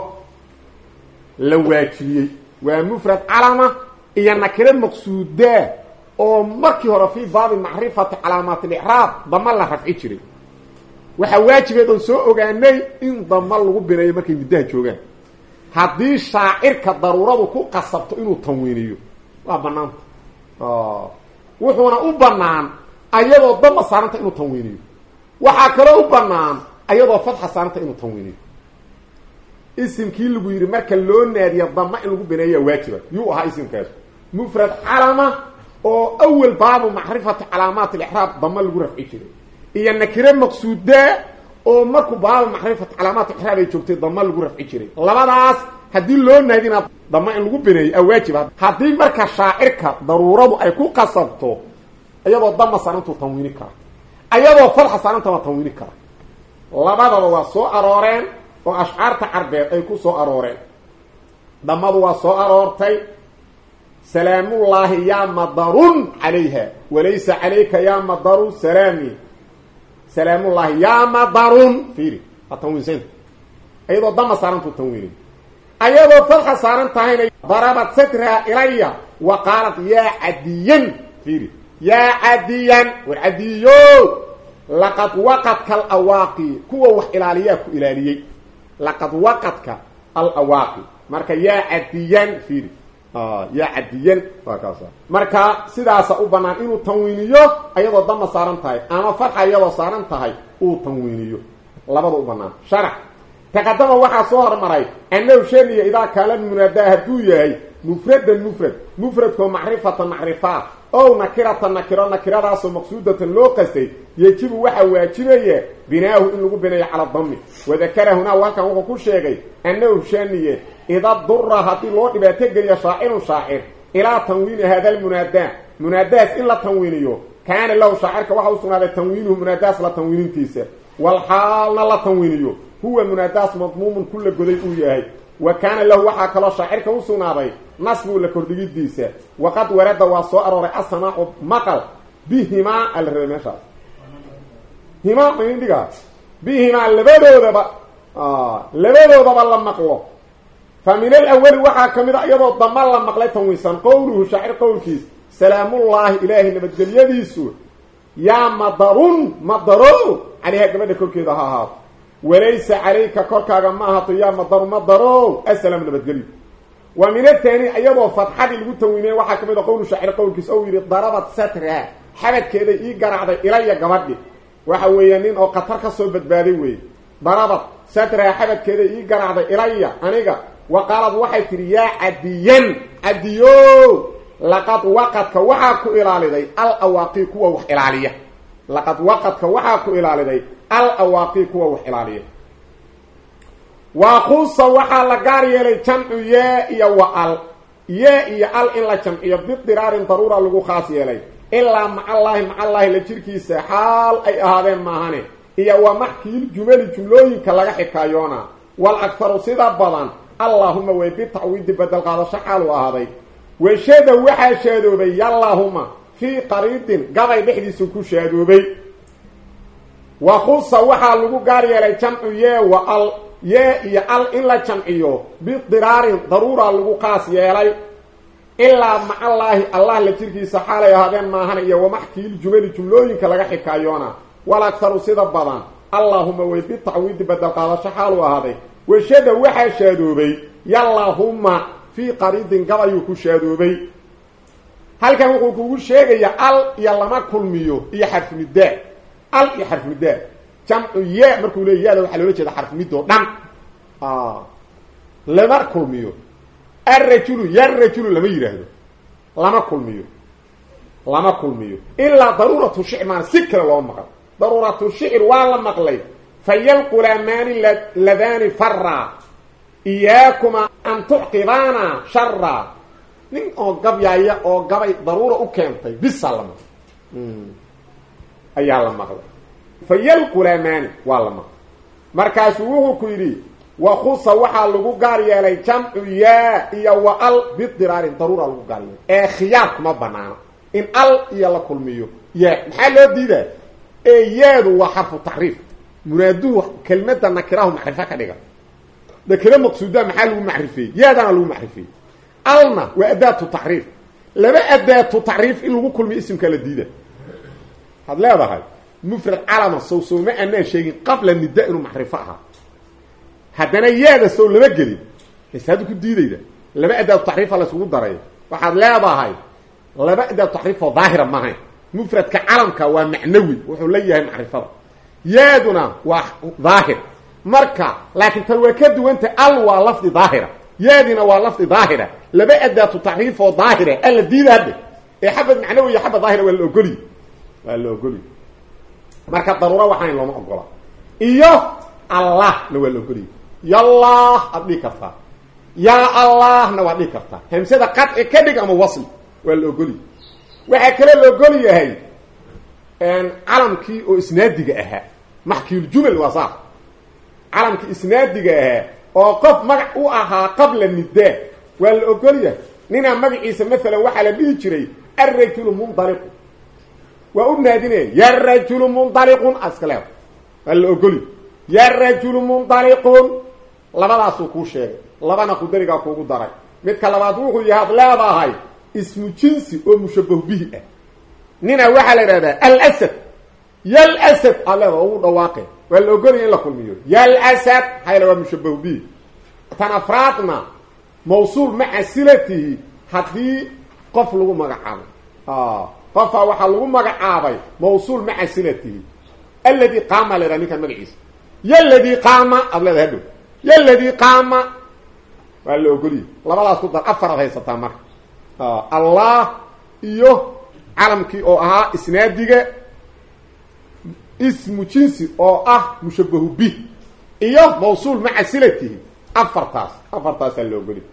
[SPEAKER 1] la waajibiyay waa mufrad alama iyo nakira maqsuuda oo markii hore fi baab ma'rifat alaamat al-i'rab damal la rafci jiray waxa waajibeed oo soo ogaanay in damal lagu bineeyo markay midaha joogan hadii shaacirka daruuradu ku qasabto inuu tanwiiniyo waa banaan ah wuxuuna u banaan ayadoo dama saaranta inuu tanwiiniyo waxa kale u banaan ayadoo fatxa saaranta inuu tanwiiniyo isimkii lagu yiri marka loo naadiyo dama in lagu bineeyo waajiba yuu aha isimkaas mufrad alama oo awal baab ma'rifat alaamat al-i'rab dama lagu rafci jiray iyo nakira maqsuuda oo markuu baab ma'rifat alaamat al-i'rab ay joogtay dama lagu rafci jiray labadaas hadii loo naadina dama in lagu bineeyo waajiba hadii marka shaacirka daruuradu ay ku qasabto ayadoo dama saaranta tanwiini kara ayadoo fatxa saaranta tanwiini kara labadaba waa soo arooreen oo ashcaarta carbeed ay ku soo arooreen damadu waa soo aroortay salaamullahi ya madarun alayha walaysa alayka ya madaru salami salaamullahi ya madarun fiiri atanwiin ayadoo dama saaranta tanwiini ayadoo fatxa saaranta hayna darabat satra ilayya wa qalat ya adiyan fiiri يا عديا وعديو لقد وقتك الأواقي كوا وحلالياك إلاليي لقد وقتك الأواقي مركا يا عديا فيري آه يا عديا فكاسا مركا سيداسا أبنان إنو تنوينيو أيضا ضم صارنتهاي أما فرحا أيضا صارنتهاي أو تنوينيو labada u banaan sharax taqadama waxaa soo hormaray annahu shaniya idaa kaana munaadaa hadduu yahay mufradan mufrad mufradkoo macrifatan macrifaa ow nakiratan nakiro nakiradaasoo maqsuudatan loo qastay yejibu waxaa waajibaya binaahu in lagu bineeyo cala dami wadakara hunaa halkan wuxuu ku sheegay annahu shaniye ida dura haddii loo dhibaato geliyo shaacirun shaacir ilaa tanwiini hada almunaadaa munaadaas in la tanwiiniyo kaana lahu shaacirka waxa u sugnaaday tanwiinuhu munaadaas la tanwiinintiisa walxaalna la tanwiiniyo huwa munaadaas madmuumun kula goday uu yahay wa kaana lahu waxaa kaloo shaacirka u sugnaaday nasbu la kordhigidiisa waqad warada waa soo arooray asamaacu maqal bihimaa ala rabay meeshaas himaa maindhiga bihimaa labadoodaba labadoodaba la maqlo fa min alawali waxaa ka mid a iyadoo damba la maqlay tanwiinsan qowluhu shaacir qowlkiis salaamullaahi ilaahay nabadgelyadiisu yaa madarun madaro calayha gabadha korkeeda ha ahaato walaysa calayka korkaaga ma ahaato yaa madaru madaro asalaam nabadgelyo wa min athaani iyadoo fatxadii lagu tanwiiniyey waxaa ka mid a qowlu shaacir qowlkiis ou yidhi darabat satra xabadkeeday ii garacday ilaya gabadhi waxa weeye nin oo khatar ka soo badbaaday weeye darabat satra xabadkeeday ii garacday ilaya aniga wa qaalad waxay tidhi yaa cadiyan cadiyo laqad waqadka waxaa ku ilaaliday al awaaqi kuwa wax ilaaliya laqad waqadka waxaa ku ilaaliday al awaaqi kuwa wax ilaaliya waa khusa waxaa la gaar yeelay jamcu yee iyo wa al yee iyo al in la jamciyo bidiraarin daruura lagu khaas yeelay ilaa macallaahi macallaahi la jirkiisa xaal ay ahaadeen maahane iyo wa maxkiil jumali jumlooyinka laga xikaayoona wal akharu sida badan allaahuma way bitacwiidi badel qaadasho xaal u ahaaday washada waxaa shaadoobay yallaahuma fii qariidin gabay dhexdiisu ku shaadoobay wa khusa waxaa lagu gaar yeelay jamcu yee wa al yee iyo al in la jamciyo bidiraarin daruura lagu qaas yeelay ilaa macallaahi allah la jirkiisa xaalay ahaadeen maahana iyo wamaxkiil jumali jumlooyinka laga xikaayoona wal akharu sida badan allaahuma way bitacwiidi badel qaadasho xaal u ahaaday washada waxaa shaadoobay yallaahuma fii qariidin gabayuu ku shaadoobay halkan wuxuu kugu sheegayaa al iyo lama kulmiyo iyo xarfnidaa al iyo xarfnidaa jamcu ye markuu leey yaada waxaa loola jeeda xarfnidoo dhan lama kulmiyo arrajulu yarajulu lama yidhaahdo lama kulmiyo lama kulmiyo ilaa daruuratu shicr maana si kale loo maqal daruuratu shicr waa la maqlay fayalqulamaani ladaani farra iyaakuma an tucqibaana shara nin oo gabyaaya oo gabay daruura u keentay bisa la maqlay ayaa la maqlay fayalqulamaani waa la maqlay markaasuu wuxuu ku yidhi wa khusa waxaa lagu gaar yeelay jamcu yaa iyo wa al bidiraarin daruura lagu gaar yeelay ee khiyaar kuma banaano in al iyo la kulmiyo yaa maxaa loo diidaa ee yaadu waa xarfu tacriif munaaduhu kelmadda nakirahu macrifo ka dhiga nakiro maqsuudaa maxaa lagu macrifeeyey yaadana lagu macrifeeyey alna waa adaatu tacriif laba adaatu tacriif in lagu kulmiyo isimkaa la diida waxaad leedahay mufrad calama sow sowma anaan sheegin qabla nida inuu macrifo ahaa haddana yaada sow lama gelin hisaadu ku diidayda laba adaatu tacriifa la isugu daray waxaad leedahay laba adaatu tacriif oo daahira maahayn mufradka calamka waa macnawi wuxuu la yahay macrifada yaaduna waa daahir marka laakiin tan waa ka duwanta al waa lafdi daahira yaadina waa lafdi daahira laba adaatu tacriif oo daahira alla diida hadde ee xabad macnawi iyo xabad daahira waa la ogoliy waa la ogoliy marka daruura waxaan looma ogola iyo allahna waa la ogoliy yallah ad dhihi kartaa yaa allahna waa dhihi kartaa hamsada qadci ka dhig ama wasli waa la ogoliy waxaa kale la ogol yahay calamkii oo isnaadiga ahaa maxkiiljumal waa saas calamkii isnaadiga ahaa oo qof magac u ahaa qabla nidaa waa la ogol yahay ninaa magaciisa maalan waxaa la dhihi jiray arrajulu mundaliqun waa u naadinaya yarajulu mundaliqun aska leeda waa la ogoli yarajulu mundaliqun labadaasuu kuu sheegay labana qudarigaa kuugu daray midka labaad wuxuu yahay ad leedahay ismu jinsi oo mushabahu bihi ah nina waxaa la idhahdaa alasad yalasad aa leeda ugu dhawaaqe waa la ogolaya in la kulmiyo yalasad hayla waa mushabahu bihi tan afraadna mawsuul maca silatihi haddii qof lagu magacaabay qofaa waxaa lagu magacaabay mawsuul maca silatihi alladii qaama la idhaha ninkan magaciisa yaladii qaama aad leedahay hadhow yaladii qaama waa la ogoliye labadaas ku dar afar ad haysataa marka allah iyo calamkii oo ahaa isnaadiga ismu jinsi oo ah mushabahu bih iyo mawsuul maca silatihi afartaas afartaasaa la ogoliye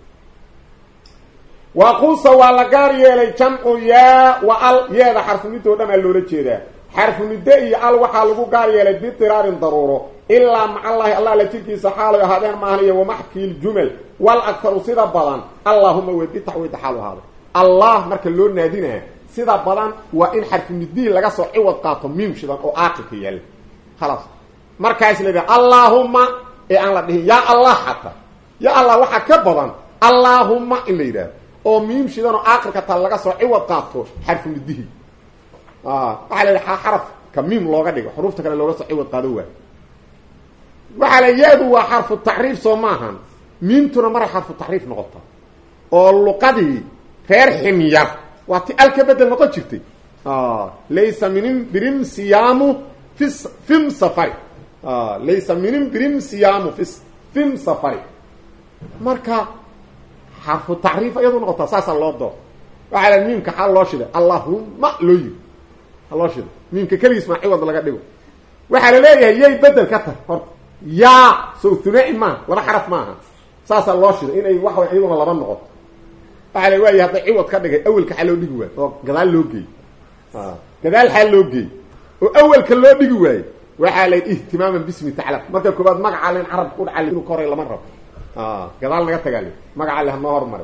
[SPEAKER 1] waqusa waa la gaar yeelay jamcu yaa wa al yeeda xarfunidoo dhan aa loola jeedaa xarfunidde iyo al waxaa lagu gaar yeelay bitiraarin daruuro ilaa macallahi allah la jirkiisa xaalay ahaadeen maahan iyo wamaxkii ljumal wal aktaru sida badan allahuma wey bitaxwiid xaal ahaaday allah marka loo naadinaa sida badan waa in xarfunidihii laga soo ciwad qaato miim shidan oo aaqilka yaalla khalaas markaas la yidhaha allaahumma ee aan la dhihin yaa allah xataa ya allah waxaa ka badan allaahumma in la yidhahdo oo miim shidan oo aaqilka taa laga soo ciwad qaato xarfunidihii waxaa la yidhaha xarafka miim looga dhigo xuruufta kale looga soo ciwad qaado waay waxaa la ya-du waa xarfu taxriif soo maahan miimtuna maray xarfu taxriif noqota oo luqadii reer ximyar waa ti alka bedel noqon jirtay laysa minin birim siyaamu fi fim safari laysa minin birim siyaamu fi fim safari marka xarfu taxriif iyadu noqotaa saasaa loo doo waxaa la miimka xaal loo shiday allahumma loo yiri haloo shiday miimka keligiis maa ciwad laga dhigo waxaa la leeyahay yay bedel ka tar horta yaa sow hunaaci maaha laba xaraf maaha saasaa loo shiday inay waxa way iyaduna laba noqoto waxaa la waaya hadday ciwad ka dhigay awelka xaa loo dhigi waayo oo gadaal loo geey gadaal xaal loo geey oo awelka loo dhigi waayo waxaa la ihtimaaman bismi tacala marka koobaad magaca len carabka u dhacal inuu ka horay lama rabo gadaal naga tagaale magaca le hanoo hormaray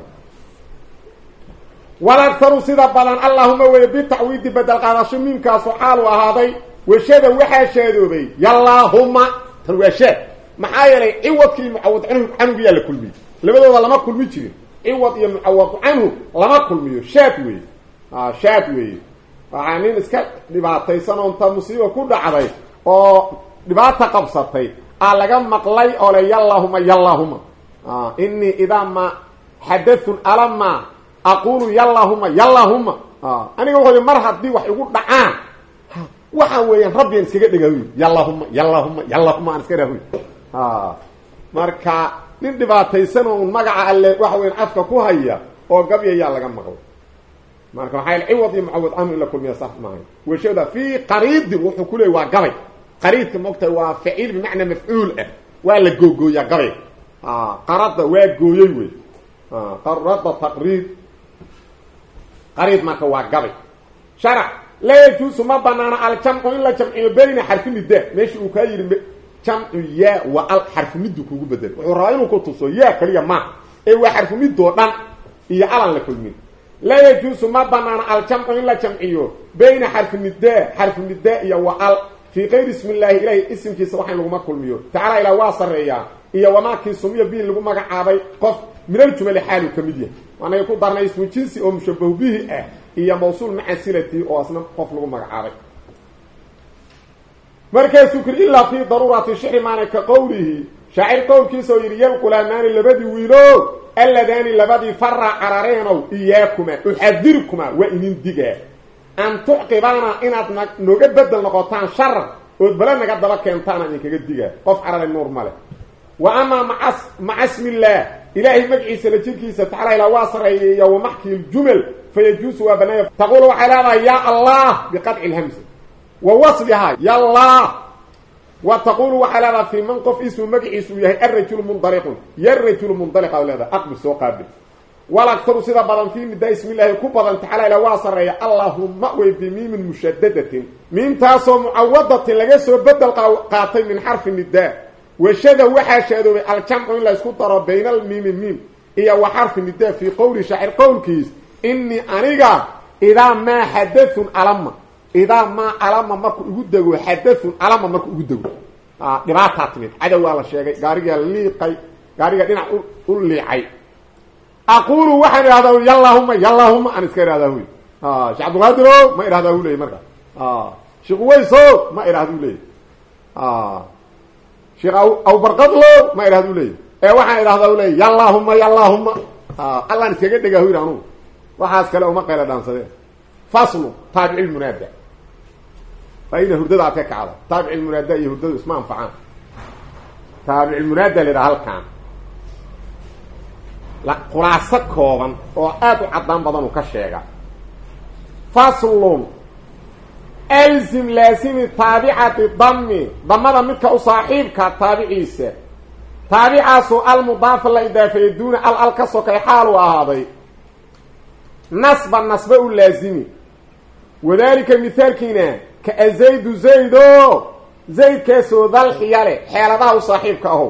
[SPEAKER 1] walaktaru sida badan allahuma wey bitacwiidi bedel qaadasho miimkaasu xaalu ahaaday washada waxaa shaadoobay yallaahuma tan waa shaad maxaa yeelay ciwadkii mucawad canhu canugiyaa la kulmiyey labadooda lama kulmi jirin ciwad iyo mucawad canhu lama kulmiyo shaad weeye shaad weeye waxaa nin iska dhibaataysan oo inta musiiba ku dhacday oo dhibaata qabsatay aa laga maqlay oo le yallaahuma yallaahuma inii idaa ma xadathun alama aqulu yallaahuma yallaahuma aniga wuxuu mar haddii wax igu dhacaan waxa weeyaan rabbian iskaga dhegaawy yallaahuma yallaahuma yallaahuma aan iska dhaawy marka nin dhibaataysan oo un magaca alle waxa weyan afka ku haya oo gabyayaa laga maqlo marka waxaa yal ciwad iyo mucawad canhu in la kulmiya sax maahay washada fii qariidin wuxuu ku leeyay waa gabay qariidka moogtahay waa faciil bimacnaa mafcuul ah waa la googooyaa gabay qarada waa gooyey wey qarada taqriid qariid marka waa gabay sharac laa yajuusu ma banaana aljamcu in la jamciyo bayna xarfi nida meesha uu kaa yidhi jamcu yaa wa al xarfumiddu kugu bedel wuxuu rabaa inuu ku tuso yaa kaliya maaha ee waa xarfumidoo dhan iyo alan la kulmin laa yajuusu ma banaana aljamcu in la jamciyo bayna xarfi nida xarfi nida iyo wa al fii kayri ismi illaahi ilahay isimkiisa waxayn laguma kulmiyo tacala ilaa waa sarreeyaa iyo wamaakii sumiya bihi lagu magacaabay qof minaljumali xaalu ka mid yahay waanay ku darnay ismu jinsi oo mushabahu bihi ah iyo mawsuul maca silati oo asna qof lagu magacaabay markaasuu kiri ilaa fii daruurati shicri maana ka qowlihi shaacir qowlkiisa oo yidhi yalqulaamaani labadii wiilo alladaani labadii fara carareenow iyaakuma uxadirkuma waa inin digaa an tucqibaana inaad na nooga bedel noqotaan shar ood bale naga daba keentaana idinkaga digaa qof carare nuur male wa amaa maa maca smi illaah ilaahay magaciisa la jirkiisa tacala ilaa waa sareeyay iyo wamaxki ljumal fayajuusu waa banaaya taqul waxay leedahay ya allah biqadci lhamsi wa waslihaa ya allah wa taqulu waxay leedahay fii man qof ismu magaciisu uu yahay arajulu mundaliqun ya rajulu mundaliqa leedahay aqbi soo qaabil walaktaru sida badan fii nidaa ismi illaahi ku badan tacala ilaa waa sareeya allahumma wey bimiimin mushadadatin miimtaasoo mucawadatin laga soo bedel qaatay min xarfi nidaa washada waxaa shaadoobay aljamcu in la isku daro bayna almiimi miim iyo wa xarfi nidaa fii qowli shaacir qowlkiis inii aniga idaa maa xadathun alama idaa maa alama markuu igu dego xadathun alama markuu igu dego dhibaataa timid cadow waa la sheegay gaarigaa liiqay gaariga dhinac u liicay aqulu waxaan idhahdaa yallaahuma yallaahuma aan iska idhahdaa huy sheekh cabdulqaadiro ma idhahdaa hu leeyay marka sheekh uweyso ma idhahda u leeyay sheekh awbarqadlo ma idhahda u leeyay ee waxaan idhahdaa u leeyay yallaahuma yallaahuma allaan iskaga dhegaa hu yidhi anugu waxaas kale uma qayla dhaansadeen faslu taabicilmunaada waa ina hurdada aad ka kacda taabicilmunaada iyo hurdadu isma anfacaan taabic almunaada la yidhaha halkan la khulaaso kooban oo aada u caddaan badan uu ka sheega faslun alzim laasimi taabicati dami damada midka u saaxiibka taabiciisa taabicaasu almudaafa la idaafeeyey duuna al al ka sokay xaal u ahaaday nasba nasba u laazimi wadaalika mithaalkiina ka azaydu zaydo zaydkaasoo dalxiyale xeeladaha u saaxiibka ahow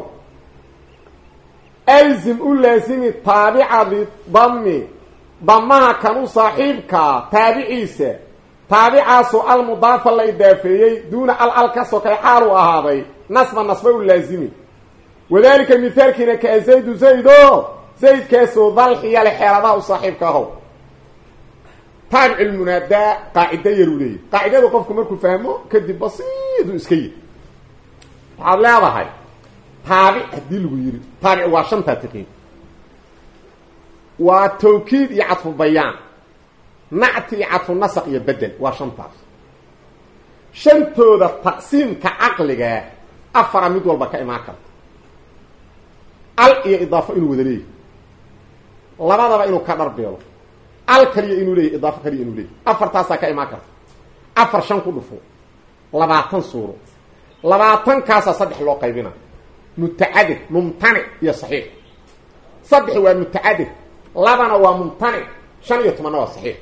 [SPEAKER 1] alzim u laasimi taabicadi dami damaha kan u saaxiibkaa taabiciisa taabicaasu almudaafa la idaafeeyey duuna al al ka sokay xaal u ahaaday nasba nasba u laazimi wadaalika mithaalkiina ka azaydu zaydo zaydkaasoo dalxiyale xeeladaha u saaxiibka ahow taabic almunaadaa qaacida yaruu leeyahy qaacidadu qofku markuu fahmo kadib basiidu iska yiri waxaad leedahay taabic haddii lagu yidhi taabic waa shantaa tiqiin waa tawkiid iyo cadfu bayaan nacti iyo cadfu nasaq iyo bedel waa shantaas shantooda taqsiimka caqligaa afara mid walba ka imaan karta al iyo idaafo inuu wada leeyahy labadaba inuu ka dharbeelo al kaliya inuu leeyahy idaafo kaliya inuu leeyahy afartaasaa ka imaan karta afar shan ku dhufo labaatan suuro labaatankaasaa saddex loo qaybina mutacadir mumtanic iyo saxiix saddex waa mutacadir labana waa mumtanic shan iyo tobanna waa saxiix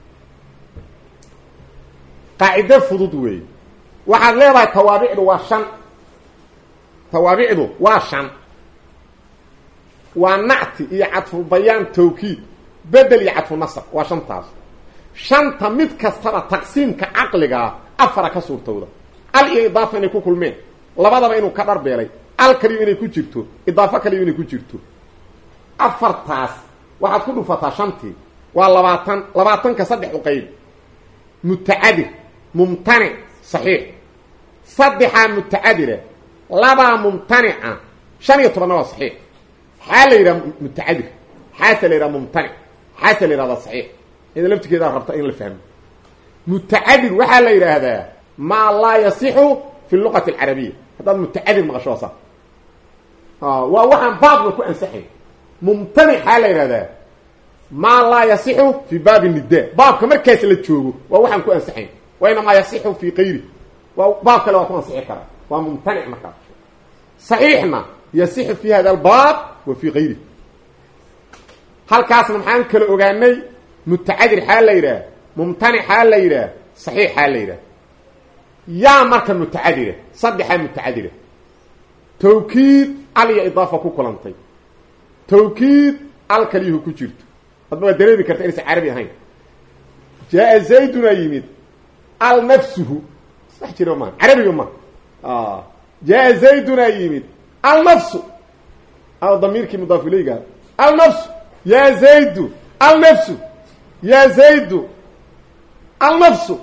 [SPEAKER 1] qaacido fudud weeye waxaad leedahay tawaabicdu waa shan tawaabicdu waa shan waa nacti iyo cadfu bayaan tawkiid bedel iyo cadfu nasaq waa shantaas shanta mid kastaba taqsiimka caqligaa afara ka suurtowda al iyo idaafa inay ku kulmeen labadaba inuu ka dharbeelay al kaliyo inay ku jirto idaafo kaliyo inay ku jirto afartaas waxaad ku dhufataa shantii waa labaatan labaatanka saddex u qayb mutacadir mumtanic saxiix saddexaa mutacadira labaa mumtanica shan iyo tobanna waa saxiix xaa la yidhaha mutacadir xaasa la yidhaha mumtanic xaasa la yidhahdaa saxiix ida laftigeedaa rabta in la fahmo mutacadir waxaa la yidhaahdaa maa laa yasixu fi luqati alcarabiya haddaad mutacadir maqasho waa sa waa waxaan baabka ku ansaxay mumtanicaa la yidhahdaa maa laa yasixu fi baabi nida baabka markaas la joogo waa waxaan ku ansaxayn wa inamaa yasixu fi kayri waa baab kale waa ku ansixi kara waa mumtanic markaas saxiixna yasixu fi hada albaab wa fi kayri halkaasna maxaan kala ogaanay mutacadir xaa la yidhaah mumtanic xaa la yidhaah saxiix xaa la yidhaah yaa marka mutacadira saddexaa mutacadira tawkiid al iyo idaafa ku kulantay tawkiid al kaliyuhu ku jirto hadba waad dareemi karta inaysan carabi ahayn jaa zayduna yimid al nafsuhu sax jiro ma carabiga ma jaa zayduna yimid al nafsu aw damiirkii mudaaf ilayga al nafsu ya zaydu al nafsu ya zaydu al nafsu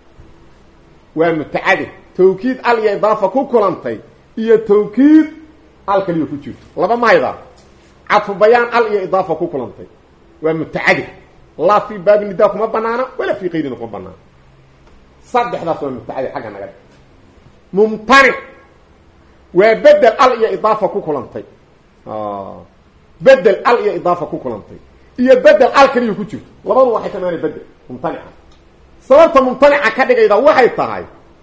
[SPEAKER 1] waa mutacadir tawkiid al iyo idaafa ku kulantay iyo tawkiid al kaliyo ku jirto laba mayda cadfu bayaan al iyo idaafa ku kulantay waa mutacadir laa fi baabi nidaa kuma banaana wala fi qaydina kuma banaana saddexdaas waa mutacadir xagga naga mumtanic waa bedel al iyo idaafa ku kulantay bedel al iyo idaafa ku kulantay iyo bedel al kaliyo ku jirto labadu waxay ka maanay bedel mumtanica sababta mumtanica ka dhigayda waxay tahay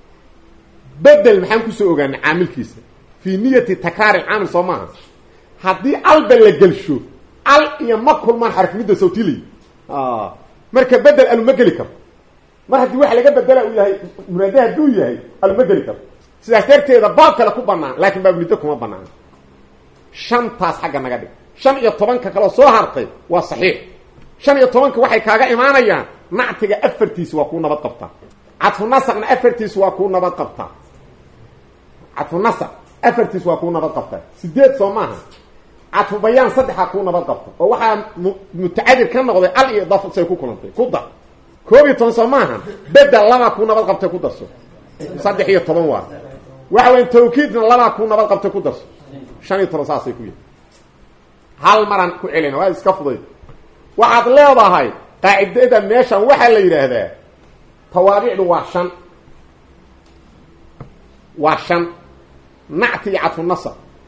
[SPEAKER 1] bedel maxaan kusoo ogaanay caamilkiisa fi niyati takaari caamil soo maaha haddii alba la gelsho al iyo ma kulmaan xarfimidda sawtili marka bedel aluma geli karo mar haddii wax laga bedela uu yahay muraada hadduu yahay aluma geli karo sidaas darteeda baab kale ku banaan laakiin baab niddo kuma banaan shantaas xagga naga dhig shan iyo tobanka kaloo soo hartay waa saxiix shan iyo tobanka waxay kaaga imaanayaan nactiga afartiisa waa kuu nabad qabtaa cadfu nasaqna afartiisa waa kuu nabad qabtaa cadfu nasaq afartiisa waa kuu nabad qabtaa sideed soo maaha cadfu bayaan saddexaa kuu nabad qabta oo waxaa mutacadir ka noqday al iyo idaafa say ku kulantay ku dar koob iyo toban soo maaha bedel labaa kuu nabad qabtay ku darso saddex iyo toban waa waxa weyn tawkiidna labaa kuu nabad qabtay ku darso shan iyo toban saasay ku yihi hal maran ku celina waa iska fuday waxaad leedahay qaacidada meeshan waxaa la yidhaahdaa tawaabicdu waa shan waa shan nacti iyo cadfu nasaq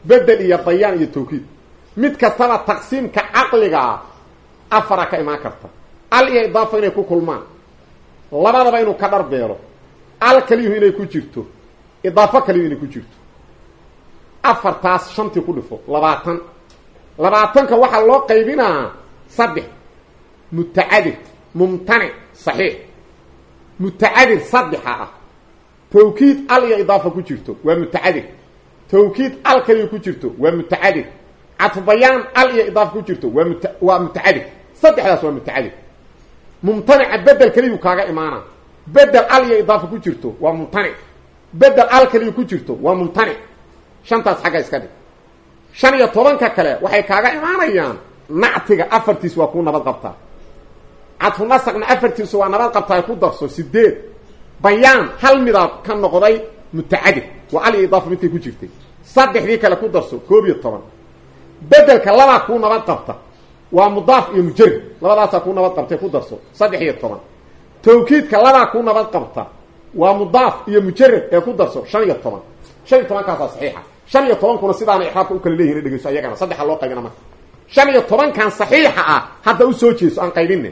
[SPEAKER 1] bedel iyo bayaan iyo tawkiid mid kastaba taqsiimka caqliga afara ka imaan karta al iyo idaafa inay ku kulmaan labadaba inuu ka dharbeelo al kaliyu inay ku jirto idaafa kaliyu inay ku jirto afartaas shantii ku dhifo labaatan labaatanka waxaa loo qaybinaa saddex mutacadid mumtanic saxiix mutacadid saddexa ah tawkiid al iyo idaafa ku jirto waa mutacadid tawkiid al kaliyu ku jirto waa mutacadid cadfu bayaan al iyo idaafa ku jirto waa muta waa mutacadid saddexdaas waa mutacadid mumtanica bedel kaliyu kaaga imaana bedel al iyo idaafa ku jirto waa mumtanic bedel al kaliyu ku jirto waa mumtanic shantaas xagga iska dhig shan iyo tobanka kale waxay kaaga imaanayaan nactiga afartiis waa ku nabad qabtaa cadfu nasaqna afartiis waa nabad qabtaa ku darso sideed bayaan hal midaad ka noqday mutacadid waa al iyo idaafa midkay ku jirtay saddexdii kale ku darso koob iyo toban bedelka labaa ku nabad qabta waa mudaaf iyo mujarrid labadaasaa ku nabad qabtay ku darso saddex iyo toban tawkiidka labaa ku nabad qabta waa mudaaf iyo mujarrid ee ku darso shan iyo toban shan iyo tobankaasaa saxiixa shan iyo tobankuna sidaana ixraabka u kala leeyihin dhegeyso ayagana saddexa loo qaybina marka shan iyo tobankan saxiixa ah hadda u soo jeeso aan qaybinay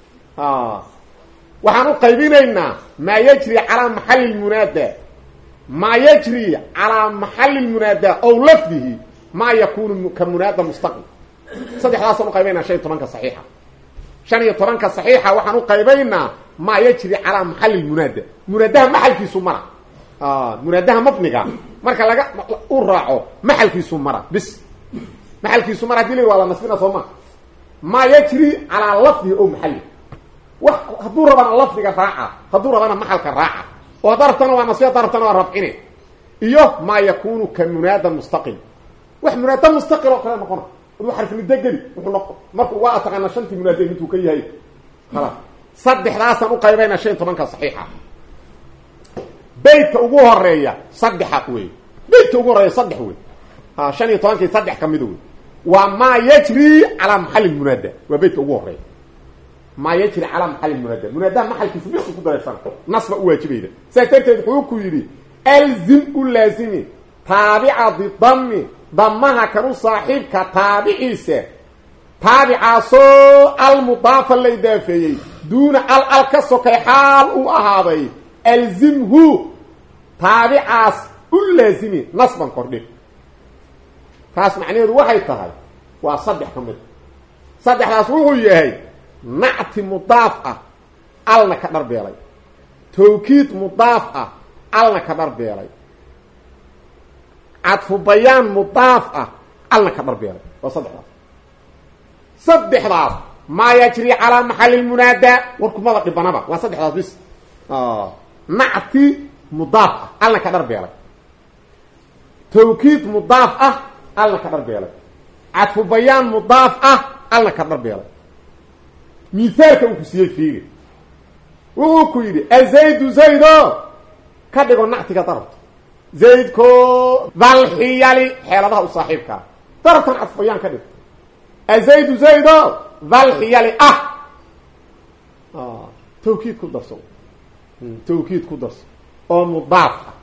[SPEAKER 1] waxaan u qaybinaynaa maa yajri calaa maxalli lmunaada maa yajri calaa maxalli lmunaada ow lafdihi maa yakunu ka munaada mustaqil saddexdaasaan u qaybaynaa shan iyo tobanka saxiixa shan iyo tobanka saxiixa waxaan u qaybaynaa maa yajri calaa maxalli lmunaada munaadaha maxalkiisu mara munaadaha mabniga marka laga u raaco maxalkiisu mara bis maxalkiisu mara hadii la waa la nasbina sooma maa yajri calaa lafdihi ow maxalli wax hadduu rabana lafdiga raaca hadduu rabana maxalka raaca oo haddaa rabtana waa nasbi haddaa rabtana waa rafcine iyo maa yakunu ka munaada mustaqil wax munaada mustaqil oo kale noqona aduu xarfnida geli wuxuu noqo marku waa taqaana shantii munaada intuu ka yahay khalas saddexdaasaan u qaybaynaa shan iyo tobanka saxiixa beytka ugu horeeya saddexa wey beytka ugu horeeya saddex wey ha shan iyo tobankii saddex ka mid wey waa maa yajri calaa maxalli lmunaada waa beytka ugu horeeya maa yajri calaa maxalli lmunaada munaadaha maxalkiisa bisu ku dareersan nasba u waajibayda saas darteed wuxuu ku yidhi alzim u laazimi taabica bidami damaha kan u saaxiibka taabiciisa taabicaasoo almudaafa la idaafeeyey duuna al al ka sokay xaal uu ahaaday alzimhu taabicaas u laazimi nasban kordhig taas macnaheedu waxay tahay waa saddex ka mid saddexdaas wuxuu yahay nacti mudaaf ah alna ka dharbeelay tawkiid mudaaf ah alna ka dharbeelay cadfu bayaan mudaaf ah alna ka dharbeelay waa saddexdaas saddexdaas maa yajri calaa maxalli lmunaada warkumada dhibanaba waa saddexdaas bis nacti mudaaf ah alna ka dharbeelay tawkiid mudaaf ah alna ka dharbeelay cadfu bayaan mudaaf ah alna ka dharbeelay miaalka uu ku siiyey fiiri wuxuu ku yidhi azaydu zaydo ka dhigo nactiga darabto zaydko dhalxiyali xeeladaha u saaxiibkaa darabtan cadfu bayaan ka dhigo azaydu zaydo dhalxiyali ah tawkiid ku darso tawkiid ku darso oo mudaaf ah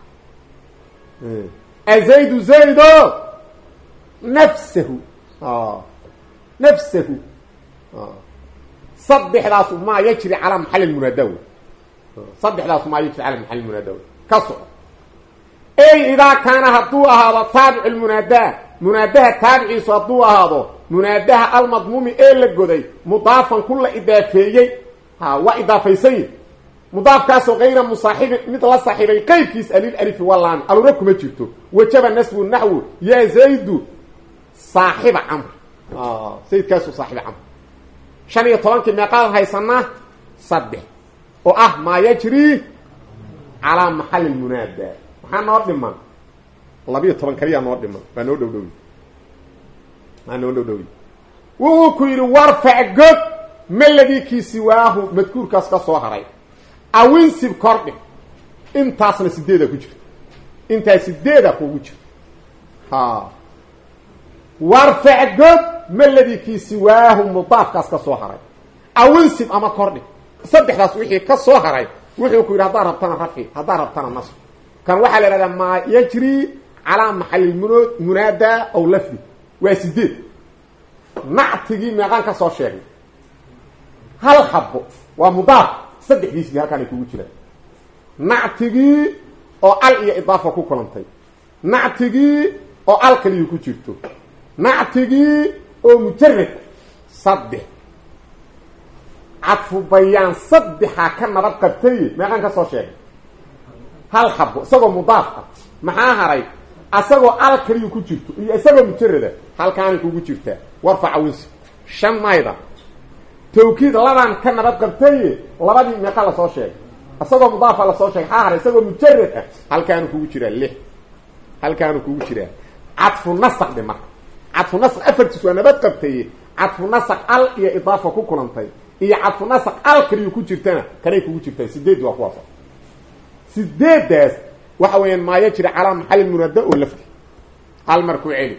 [SPEAKER 1] azaydu zaydo nafsahu nafsahu saddexdaas maa yajri calaa maxalli lmunaada wey saddexdaas maa yajri calaa maxalli lmunaada wey ka soco ey idaa kaana hadduu ahaado taabic lmunaada munaadaha taabiciisu hadduu ahaado munaadaha almadmuumi ee la goday mudaafan ku la idaafeeyey ha waa idaafaysanyi mudaafkaasoo kayra musaaxibin mid la saaxiibay qaybkiis alil alifi walaami aluna kuma jirto wajaba nasbu naxwu yaa zaydu saaxiba camr sayidkaasu saaxiba camr shan iyo tobankii meeqaad haysanaa saddex oo ah maa yajri calaa maxalli lmunaada maxaa noo dhiman labiyo toban kaliyaa noo dhiman waa noo dhow dhowi waa noo dhow dhowi wuxuu ku yidhi warfac god meladii kii siwaahu madkuurkaas ka soo haray awinsib kordhig intaasna sideeda ku jirta intaas sideeda kugu jirta ha warfac god meladii kii siwaahu mudaafkaas ka soo haray awinsib ama kordhig saddexdaas wixii ka soo haray wuxuu ku yidhi haddaa rabtana rafci haddaa rabtana nasb kan waxaa la ihahdaa maa yajri calaa maxali munaada aw lafdi waa sideed nactigii meeqaan ka soo sheegay hal xabo waa mudaaf saddexdiisii halkaan ay kugu jiraan nactigii oo al iyo idaafa ku kulantay nactigii oo al kaliya ku jirto nactigii oo mujarad saddex cadfu bayaan saddexa ka nabad qabtay meeqaan ka soo sheegay hal xabo isagoo mudaaf ah maxaa haray asagoo al kaliya ku jirto iyo isagoo mujarada halkaanay kugu jirtaa warfaca winsi shan mayda tawkiid laban ka nabad qabtay labadii meeqa la soo sheegay asagoo mudaafa la soo sheegay xaa haray isagoo mujarad ah halkaan kugu jiraa lix halkaan kugu jiraa cadfu nasaq de marka cadfu nasaq afartiis waa nabad qabtay cadfu nasaq al iyo idaafa ku kulantay iyo cadfu nasaq al kaliya ku jirtana kanay kugu jirtaa sideed waa kuwaas sideedaas waxa weeyaan ma yajri calaa maxal munada oo lafti hal markuu celi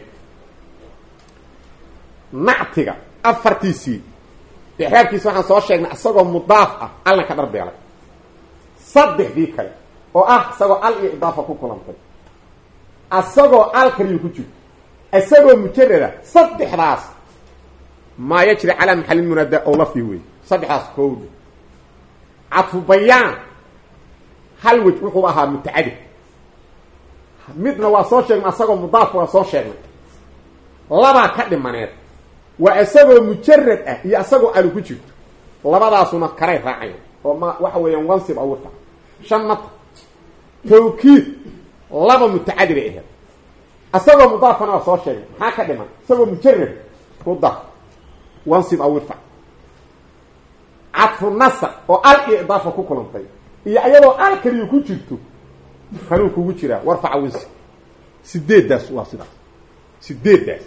[SPEAKER 1] nactiga afartiisii ixraabkiisa waxaan soo sheegnay isagoo mudaaf ah alna ka dharbeelay saddexdii kale oo ah isagoo al iyo idaafa ku kulantay isagoo al kaliya ku jirto isagoo mujarada saddexdaas ma yajri calaa maxal munada oo lafti wey saddexdaas koowda cadfu bayaan hal waj wuxuu ahaa mutacadid midna waa soo sheegnay asagoo mudaaf waa soo sheegnay labaa ka dhimaneed waa isagoo mujarad ah iyo asagoo alu ku jirto labadaasuna karay raacayaan oo ma waxa weeyaan wansib awrta shan mata tawkiid laba mutacadid ay ahayd asagoo mudaafana waa soo sheegnay maxaa ka dhiman isagoo mujarad ku dar wansib awrta cadfu nasaq oo al iyo idaafa ku kulantay iyo ayadoo al kaliya ku jirto kanuu kugu jiraa warfaca winsi sideedaas waa sidaas sideedaas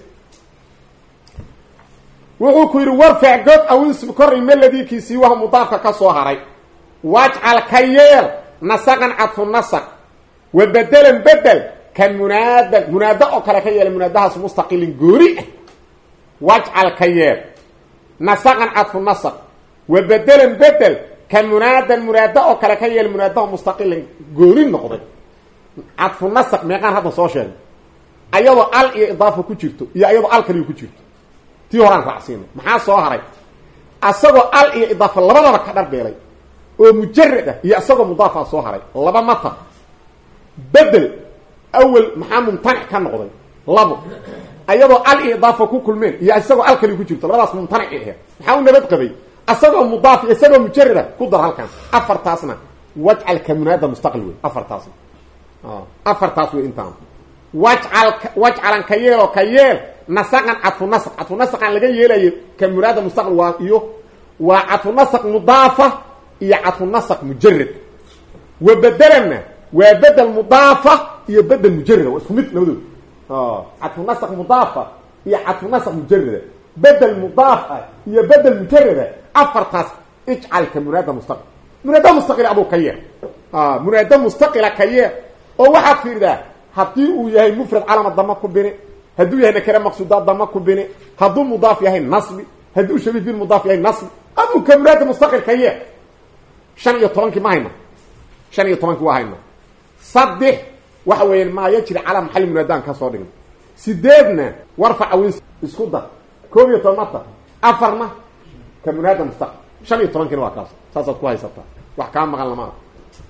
[SPEAKER 1] wuxuu ku yidhi warfac god awinsi kor imeladiikiisii waha mudaafka ka soo haray wajcal ka yeel nasaqan cadfu nasaq wa bedelan bedel ka munaadan munaada oo kale ka yeela munaadahaas mustaqilin goori ah wajcal ka yeel nasaqan cadfu nasaq wa bedelan bedel ka munaadan munaada oo kale ka yeel munaadaha mustaqilin gooni noqday cadfu nasaq meeqaan hadda soo sheegay ayadoo al iyo idaafa ku jirto iyo ayadoo al kaliya ku jirto tii horaan raacsiino maxaa soo haray asagoo al iyo idaafa labadaba ka dharbeelay oo mujarad ah iyo asagoo mudaafa soo haray laba mata bedel awal maxaa mumtanic ka noqday labo ayadoo al iyo idaafa ku kulmeen iyo asagoo al kaliya ku jirto labadaas mumtanic ah maxaa u nabad qabay asagoo mudaaf iyo asagoo mujarad ku dar halkan afartaasna wajcal ka munaada mustaqil wey afartaasna afartaas wey intaan wajcal wajcalan ka yeelo ka yeel nasaqan cadfu nasaq cadfu nasaqan laga yeelayo ka munaada mustaqil waa iyo waa cadfu nasaq mudaafa iyo cadfu nasaq mujarad wa bedelana waa bedel mudaafa iyo bedel mujarad waa isku mid labadooda cadfu nasaq mudaafa iyo cadfu nasaq mujarad bedel mudaafa iyo bedel mujarad afartaas ijcal ka munaada mustaqil munaada mustaqil abu ka yeel ah munaada mustaqila ka yeel oo waxaad fiirdaa haddii uu yahay mufrad calama dama ku bini hadduu yahay nakira maqsuudaad dama ku bini hadduu mudaaf yahay nasbi hadduu shabiih bil mudaaf yahay nasbi abu ka munaada mustaqil ka yeel shan iyo tobankii ma hayno shan iyo tobankii waa hayno saddex waxa weeyaan maa yajri calaa maxalli munaadaan ka soo dhigno sideedna warfaca wins isku dar koob iyo toban mata afarna ka munaada mustaqil shan iyo tobankiina waa kaas saasaad ku haysataa wax kaa maqan lama ah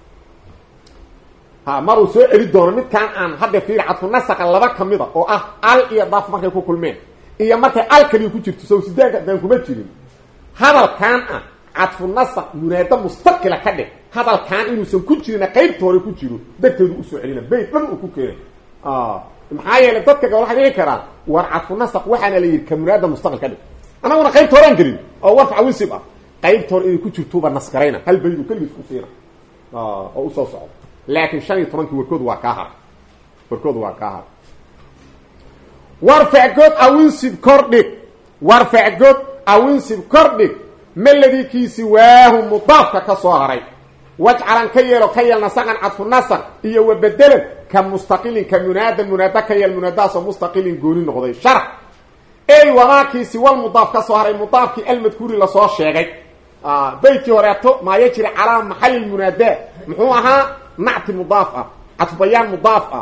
[SPEAKER 1] ha maruu soo celi doono midkaan aan hadda fiir cadfu nasaqa laba ka mida oo ah al iyo daaf markay ku kulmeen iyo markay al kaliya ku jirto soo sideedka daan kuma jirin hadalkaan ah cadfu nasaq munaada mustaqila ka dhig hadalkaan inuusan ku jirin qaybta hore ku jiro darteedu u soo celina bayt dhan uu ku keenay ah maxaa yeelay dadka gobol waxa dhici karaa war cadfu nasaq waxaana la yiri ka munaada mustaqil ka dhig anaguna qaybta hore aan gelin oo warfac winsib ah qaybta hore inay ku jirto ba naskarayna hal baydu kaliya ku siina ah oo u soo socdo laakiin shan iyo tobankii warkoodu waa kaa har warkoodu waa kaa har warfac good awinsib kordhig warfac good awinsib kordhig meladiikiisi waahu mudaafka ka soo haray wajcalan ka yeelo ka yeel nasaqan cadfu nasaq iyo wabedelan ka mustaqilin ka munaada munaada ka yeel munaadaasoo mustaqilin gooni noqday sharax ey wamaakiisi wal mudaaf ka soo haray mudaafkii almadkuuri lasoo sheegay baydkii horeeto maa yajri calaa maxalli lmunaada muxuu ahaa nacti mudaaf ah cadfu bayaan mudaaf ah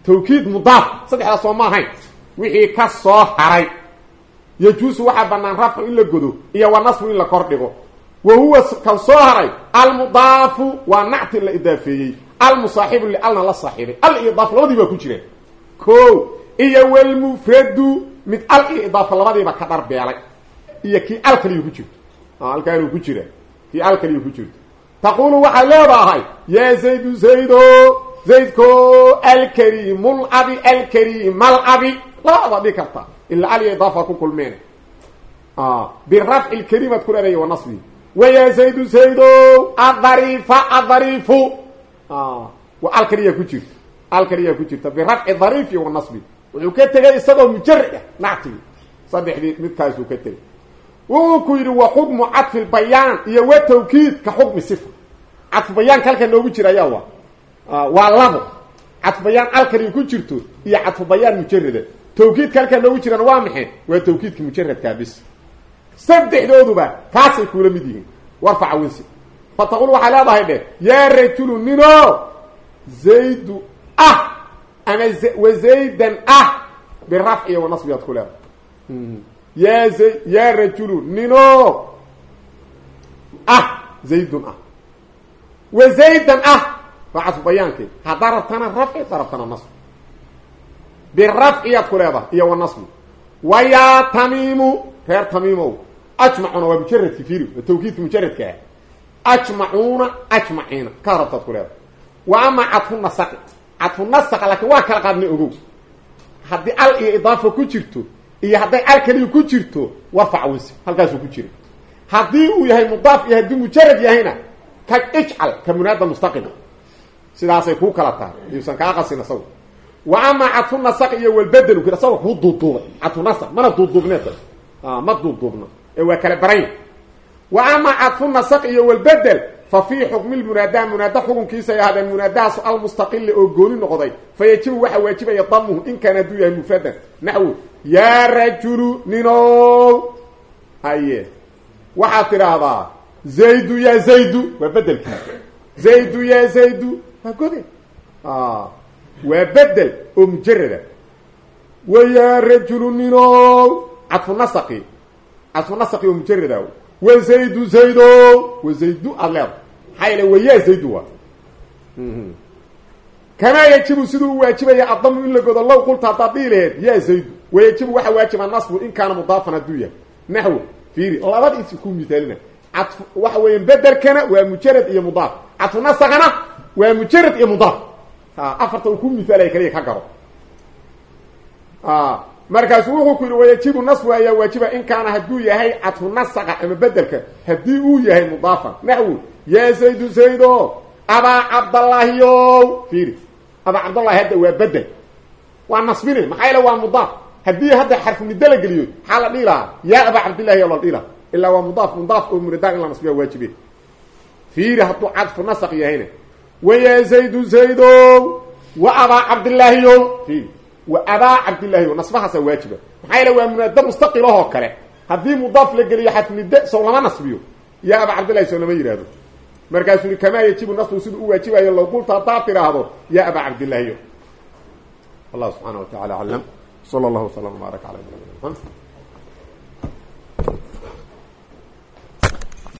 [SPEAKER 1] tawkiid mudaaf saddexdaas soo ma ahayn wixii ka soo haray yajuusu waxaa bannaan rafcu in la godo iyo wa nasbu in la kor dhigo wa huwa kan soo haray almudaafu waa nacti la idaafeeyey almusaaxibu lialna la saaxiibay al iyo idaaf labadii baa ku jireen ko iyo walmufradu mid al iyo idaafa labadiiba ka dharbeelay iyo kii al kaliyu ku jirto halkaanuu ku jira kii al kaliyu ku jirto taqulu waxaad leedahay yaa zaydu zaydo zaydko alkariimul abi alkariimal abi labada dhigi karta ila al iyo idaafa ku kulmeen birafci lkariimad ku leedahay wa nasbi waya zaydu zaydo adariifa adariifu wa al kaliya ku jirta al kaliya ku jirta birafci dhariifi wa nasbi wuxuu ka tegay isagoo mujarrad ah nacti saddexdii midkaas uu ka tegay wuu ku yiri wa hukmu atfi albayan iyo wa tawkiid ka hukmi sifa atfi bayan kalka noogu jira ayaa waa waa labo atfi bayan al kaliya ku jirto iyo atfi bayan mujarrad tawkiid kalka noogu jirana waa maxay waa tawkiidka mujarradka bis saddexdooduba kaasay kula mid yihiin warfac winsi fataqul waxa leedahay de ya rajulu nino zaydu ah ama wa zaydan ah biraf'i wa nasbi yadkhula ya zay ya rajulu nino ah zaydun ah wa zaydan ah fa'as bayanki hadartana raf'i darabtana nasb biraf'i yadkhula iyo wa nasb wa ya tamimu غير تميمو اجمعون ومجرد كفير التوكيد مجرد كه اجمعون اجمعين كاربت كلها واما عطف النسق عطف النسق لكن وا كلا قادني اوغو hadii al idaafo ku jirto iyo hadii al kaliya ku jirto warfac wasi halkaas ku jiro hadii uu yahay mudaaf iyo hadii mujarrad yahayna ka ijcal ka munaada mustaqil sidaas ay ku kala tahay yuusan ka qasina saw wa ama عطف النسق iyo wal badal kira saw ku duuduubay عطف النسق mana duuduubneeta اه مضبوط ضبنا هو كلا برين واما عطف النسق والبدل ففي حكم المنادى منادى حكم كيس هذا المنادى سؤال مستقل او غوني نقضي فيجب waxa واجب يضمه ان كان دو مفرد نحو يا رجل نينو اي waxa tiraada زيد يا زيد وبدل زيد يا زيد هكذا اه وبدل ومجرد ويا رجل نينو عطف النسقي عطف النسقي ومجرد وزيد زيد وزيد الله حيل ويا زيد كما يجب سدو واجب يا اضم ان لقد الله قلت تعطيله يا زيد ويجب waxa واجب النصب ان كان مضافا الدويه نحو في لبد يكون مثالنا عطف waxa weyn bedelkana waa mujarrad iyo mudaaf عطف النسقنا waa mujarrad iyo mudaaf ha afarta ku mithaalay kaliya ka garo ah markaas wuxuu ku yiri wajibu nasbu ayaa waajiba in kaana haduu yahay atfu nasaqa ama bedelka hadii uu yahay mudaafan nahwu ya zaydu zaydo aba abdullah yo fiiri aba abdullah hada waa bedel waa nasbine maxayla waa mudaaf hadii hada xarf nidala galiyo xala dhila ya aba abdullah yo dhila illa waa mudaaf mudaaf oo muridan ila nasbiya waajibe fiiri hadu atfu nasaq yahayna wa ya zaydu zaydo wa aba abdullah yo fiiri وابا عبد الله ونصبها واجبه محايله ومنادى مستقله كره hadii mudaaf la galiyo xatmida soo lama nasbiyo ya aba abdullah soo lama yiraahdo markaas uu kama yajibu nasbu sidoo uu waajibayo loo qulta taatiraado ya aba abdullah Allah subhanahu wa ta'ala alam sallallahu alaihi wa sallam baraka ala nabiyyina